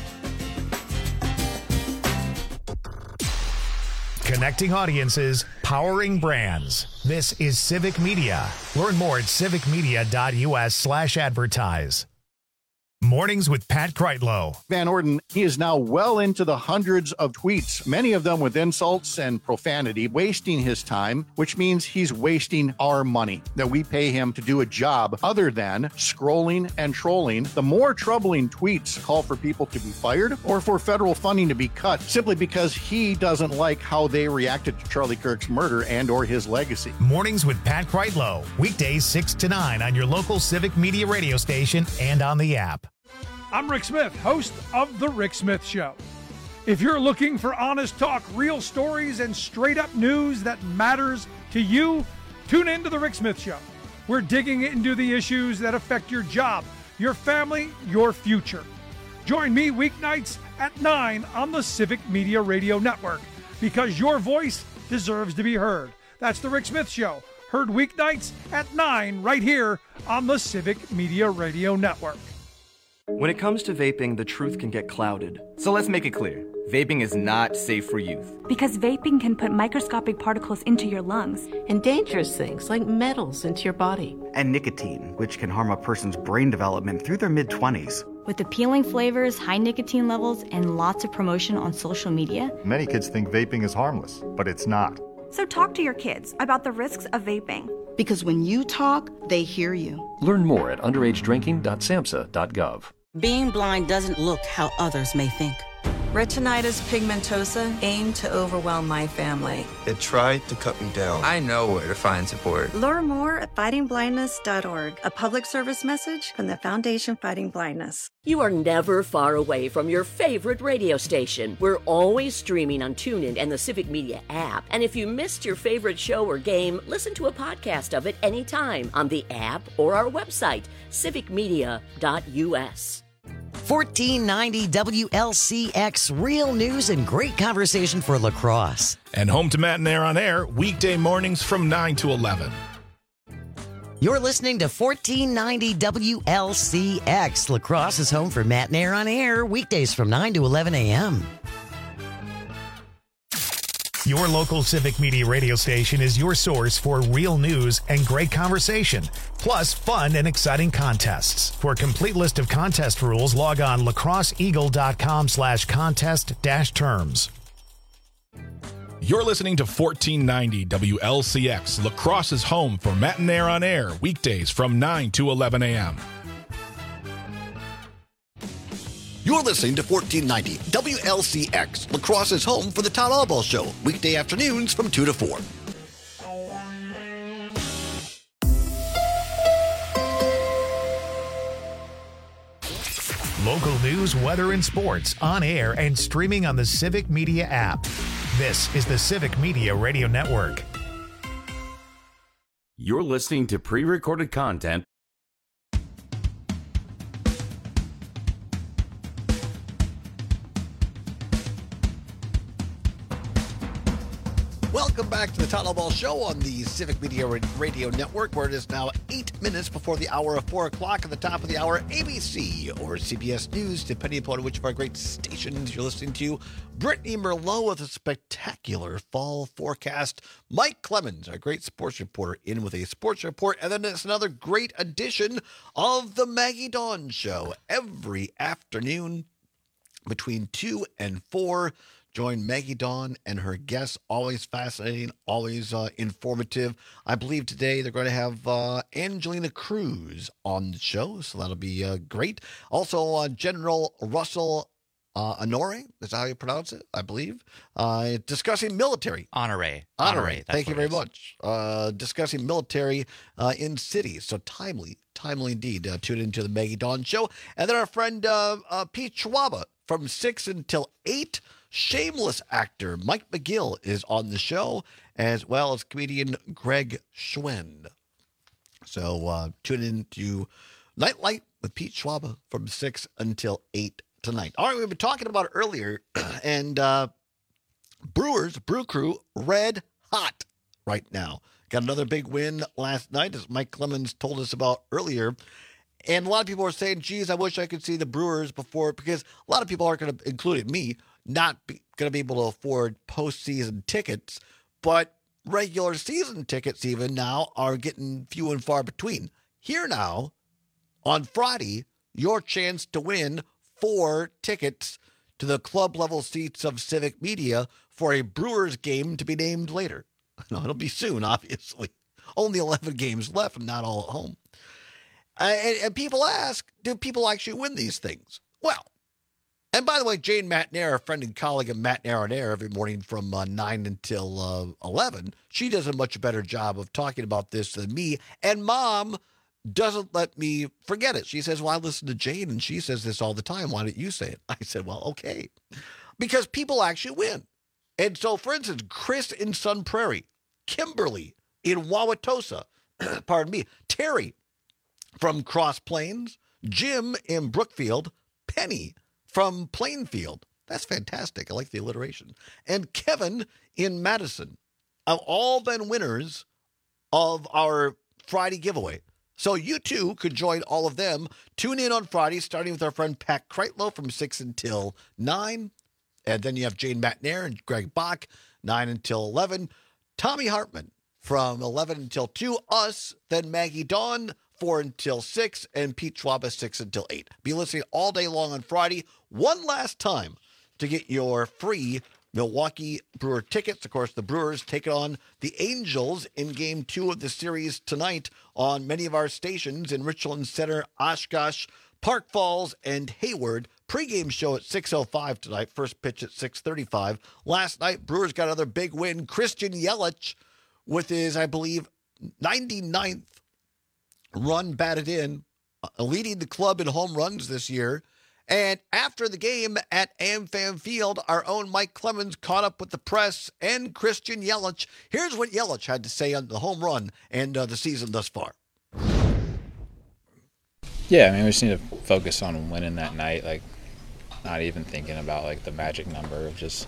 Connecting audiences, powering brands. This is Civic Media. Learn more at civicmedia.us slash advertise. Mornings with Pat Kreitlow. Van Orden, he is now well into the hundreds of tweets, many of them with insults and profanity, wasting his time, which means he's wasting our money that we pay him to do a job other than scrolling and trolling. The more troubling tweets call for people to be fired or for federal funding to be cut simply because he doesn't like how they reacted to Charlie Kirk's murder and or his legacy. Mornings with Pat Kreitlow. Weekdays six to nine on your local Civic Media radio station and on the app. I'm Rick Smith, host of The Rick Smith Show. If you're looking for honest talk, real stories, and straight-up news that matters to you, tune in to The Rick Smith Show. We're digging into the issues that affect your job, your family, your future. Join me weeknights at nine on the Civic Media Radio Network, because your voice deserves to be heard. That's The Rick Smith Show, heard weeknights at nine right here on the Civic Media Radio Network. When it comes to vaping, the truth can get clouded. So let's make it clear. Vaping is not safe for youth. Because vaping can put microscopic particles into your lungs. And dangerous things like metals into your body. And nicotine, which can harm a person's brain development through their mid-twenties. With appealing flavors, high nicotine levels, and lots of promotion on social media. Many kids think vaping is harmless, but it's not. So talk to your kids about the risks of vaping. Because when you talk, they hear you. Learn more at underage drinking dot samhsa dot gov. Being blind doesn't look how others may think. Retinitis pigmentosa aimed to overwhelm my family. It tried to cut me down. I know where to find support. Learn more at fighting blindness dot org, a public service message from the Foundation Fighting Blindness. You are never far away from your favorite radio station. We're always streaming on TuneIn and the Civic Media app. And if you missed your favorite show or game, listen to a podcast of it anytime on the app or our website, civic media dot u s. fourteen ninety W L C X, real news and great conversation for La Crosse. And home to Matt and Air on Air, weekday mornings from nine to eleven. You're listening to fourteen ninety W L C X. La Crosse is home for Matt and Air on Air, weekdays from nine to eleven a.m. Your local Civic Media radio station is your source for real news and great conversation, plus fun and exciting contests. For a complete list of contest rules, log on lacrosseeagle.com slash contest dash terms. You're listening to fourteen ninety W L C X, La Crosse's home for Matt and Air on Air, weekdays from nine to eleven a.m. You're listening to fourteen ninety W L C X, La Crosse's home for the Todd Allball Show, weekday afternoons from two to four. Local news, weather, and sports on air and streaming on the Civic Media app. This is the Civic Media Radio Network. You're listening to pre-recorded content. Welcome back to the Todd Allball Show on the Civic Media Radio Network, where it is now eight minutes before the hour of four o'clock. At the top of the hour, A B C or C B S News, depending upon which of our great stations you're listening to. Brittany Merlot with a spectacular fall forecast. Mike Clemens, our great sports reporter, in with a sports report. And then it's another great edition of the Maggie Dawn Show every afternoon between two and four. Join Maggie Dawn and her guests. Always fascinating, always uh, informative. I believe today they're going to have uh, Angelina Cruz on the show, so that'll be uh, great. Also, uh, General Russell uh, Honore, is that how you pronounce it? I believe. Uh, discussing military. Honore. Honore. Honore. Thank you very much. Uh, discussing military uh, in cities. So timely, timely indeed. Uh, tune into the Maggie Dawn Show. And then our friend uh, uh, Pete Schwaba from six until eight. Shameless actor Mike McGill is on the show, as well as comedian Greg Schwen. So uh, tune in to Nightlight with Pete Schwaba from six until eight tonight. All right, we've been talking about it earlier, and uh, Brewers, Brew Crew, red hot right now. Got another big win last night, as Mike Clemens told us about earlier. And a lot of people are saying, geez, I wish I could see the Brewers before, because a lot of people aren't going to, including me, not going to be able to afford postseason tickets, but regular season tickets even now are getting few and far between. Here now, on Friday, your chance to win four tickets to the club level seats of Civic Media for a Brewers game to be named later. No, it'll be soon, obviously. Only eleven games left and not all at home. Uh, and, and people ask, do people actually win these things? Well, and by the way, Jane Matnair, a friend and colleague of Matnair on Air every morning from uh, nine until uh, eleven, she does a much better job of talking about this than me. And Mom doesn't let me forget it. She says, well, I listen to Jane, and she says this all the time. Why don't you say it? I said, well, okay. Because people actually win. And so, for instance, Chris in Sun Prairie, Kimberly in Wauwatosa, pardon me, Terry from Cross Plains, Jim in Brookfield, Penny from Plainfield. That's fantastic. I like the alliteration. And Kevin in Madison have all been winners of our Friday giveaway. So you too could join all of them. Tune in on Friday, starting with our friend Pat Kreitlow from six until nine. And then you have Jane Matnair and Greg Bach, nine until eleven. Tommy Hartman from eleven until two. Us, then Maggie Dawn, four until six. And Pete Schwaba, six until eight. Be listening all day long on Friday. One last time to get your free Milwaukee Brewer tickets. Of course, the Brewers take on the Angels in game two of the series tonight on many of our stations in Richland Center, Oshkosh, Park Falls, and Hayward. Pre-game show at six oh five tonight. First pitch at six thirty-five. Last night, Brewers got another big win. Christian Yelich with his, I believe, ninety-ninth run batted in, uh, leading the club in home runs this year. And after the game at AmFam Field, our own Mike Clemens caught up with the press and Christian Yelich. Here's what Yelich had to say on the home run and uh, the season thus far. Yeah, I mean, we just need to focus on winning that night, like not even thinking about like the magic number of just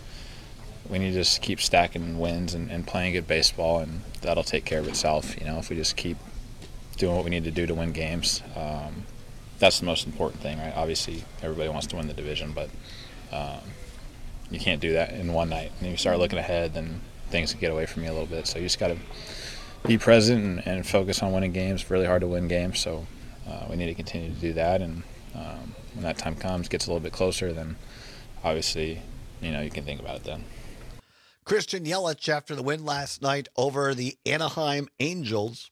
we need to just keep stacking wins and, and playing good baseball, and that'll take care of itself. You know, if we just keep doing what we need to do to win games. Um, That's the most important thing, right? Obviously, everybody wants to win the division, but um, you can't do that in one night. And you start looking ahead, then things can get away from you a little bit. So you just got to be present and, and focus on winning games. It's really hard to win games, so uh, we need to continue to do that. And um, when that time comes, gets a little bit closer, then obviously, you know, you can think about it then. Christian Yelich after the win last night over the Anaheim Angels.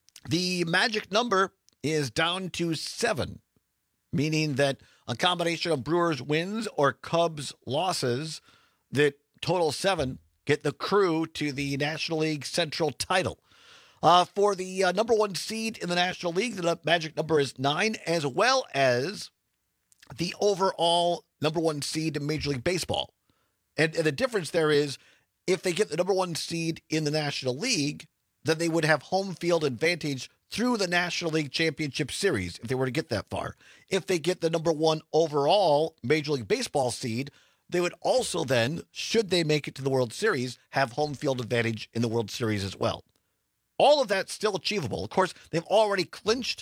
The magic number is down to seven, meaning that a combination of Brewers wins or Cubs losses that total seven get the Crew to the National League Central title. Uh, for the uh, number one seed in the National League, the magic number is nine, as well as the overall number one seed in Major League Baseball. And, and the difference there is if they get the number one seed in the National League, then they would have home field advantage through the National League Championship Series, if they were to get that far. If they get the number one overall Major League Baseball seed, they would also then, should they make it to the World Series, have home field advantage in the World Series as well. All of that's still achievable. Of course, they've already clinched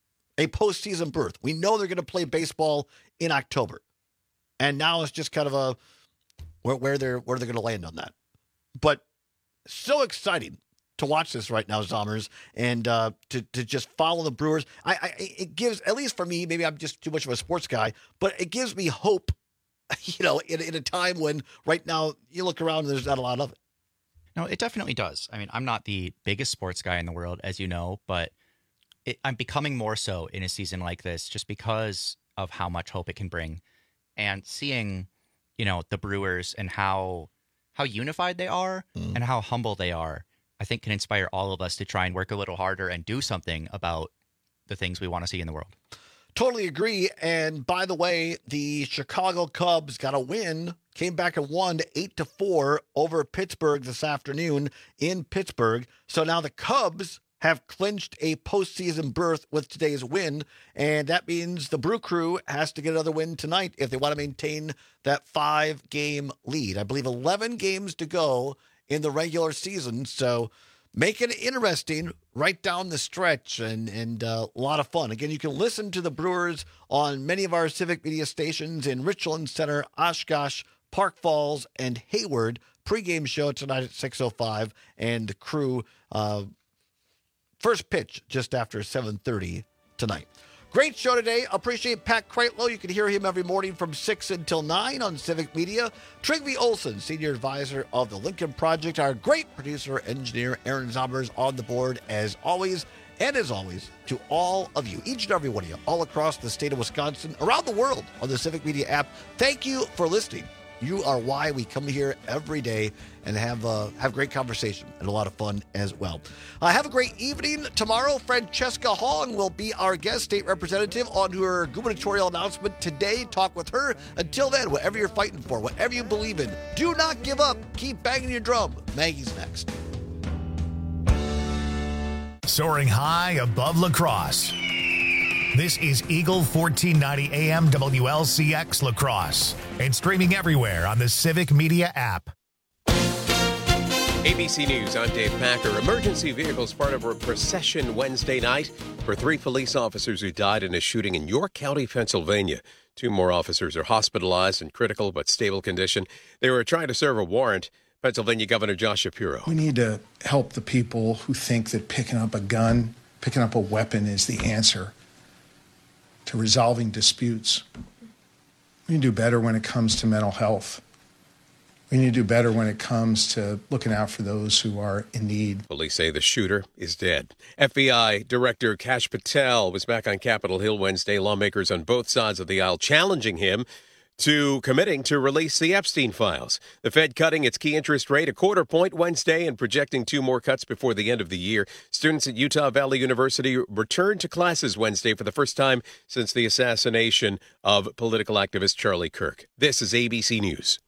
a postseason berth. We know they're going to play baseball in October. And now it's just kind of a where, where they're where they're going to land on that. But so exciting to watch this right now, Zommers, and uh, to to just follow the Brewers. I, I it gives, at least for me, maybe I'm just too much of a sports guy, but it gives me hope. You know, in, in a time when right now you look around and there's not a lot of it. No, it definitely does. I mean, I'm not the biggest sports guy in the world, as you know, but it, I'm becoming more so in a season like this, just because of how much hope it can bring, and seeing, you know, the Brewers and how how unified they are mm. and how humble they are. I think can inspire all of us to try and work a little harder and do something about the things we want to see in the world. Totally agree. And by the way, the Chicago Cubs got a win, came back and won eight to four over Pittsburgh this afternoon in Pittsburgh. So now the Cubs have clinched a postseason berth with today's win. And that means the Brew Crew has to get another win tonight if they want to maintain that five game lead. I believe eleven games to go in the regular season, so make it interesting right down the stretch, and and uh, a lot of fun. Again, you can listen to the Brewers on many of our Civic Media stations in Richland Center, Oshkosh, Park Falls, and Hayward. Pre-game show tonight at six oh five, and the Crew uh, first pitch just after seven thirty tonight. Great show today. Appreciate Pat Kreitlow. You can hear him every morning from six until nine on Civic Media. Trygve Olsen, Senior Advisor of the Lincoln Project. Our great producer, engineer, Aaron Zombers on the board as always. And as always, to all of you, each and every one of you, all across the state of Wisconsin, around the world on the Civic Media app, thank you for listening. You are why we come here every day and have uh, have great conversation and a lot of fun as well. Uh, have a great evening. Tomorrow, Francesca Hong will be our guest state representative on her gubernatorial announcement today. Talk with her. Until then, whatever you're fighting for, whatever you believe in, do not give up. Keep banging your drum. Maggie's next. Soaring high above La Crosse. This is Eagle fourteen ninety A M W L C X La Crosse and streaming everywhere on the Civic Media app. A B C News, I'm Dave Packer. Emergency vehicles part of a procession Wednesday night for three police officers who died in a shooting in York County, Pennsylvania. Two more officers are hospitalized in critical but stable condition. They were trying to serve a warrant. Pennsylvania Governor Josh Shapiro. We need to help the people who think that picking up a gun, picking up a weapon is the answer to resolving disputes. We need to do better when it comes to mental health. We need to do better when it comes to looking out for those who are in need. Police say the shooter is dead. F B I Director Kash Patel was back on Capitol Hill Wednesday. Lawmakers on both sides of the aisle challenging him to committing to release the Epstein files. The Fed cutting its key interest rate a quarter point Wednesday and projecting two more cuts before the end of the year. Students at Utah Valley University returned to classes Wednesday for the first time since the assassination of political activist Charlie Kirk. This is A B C News.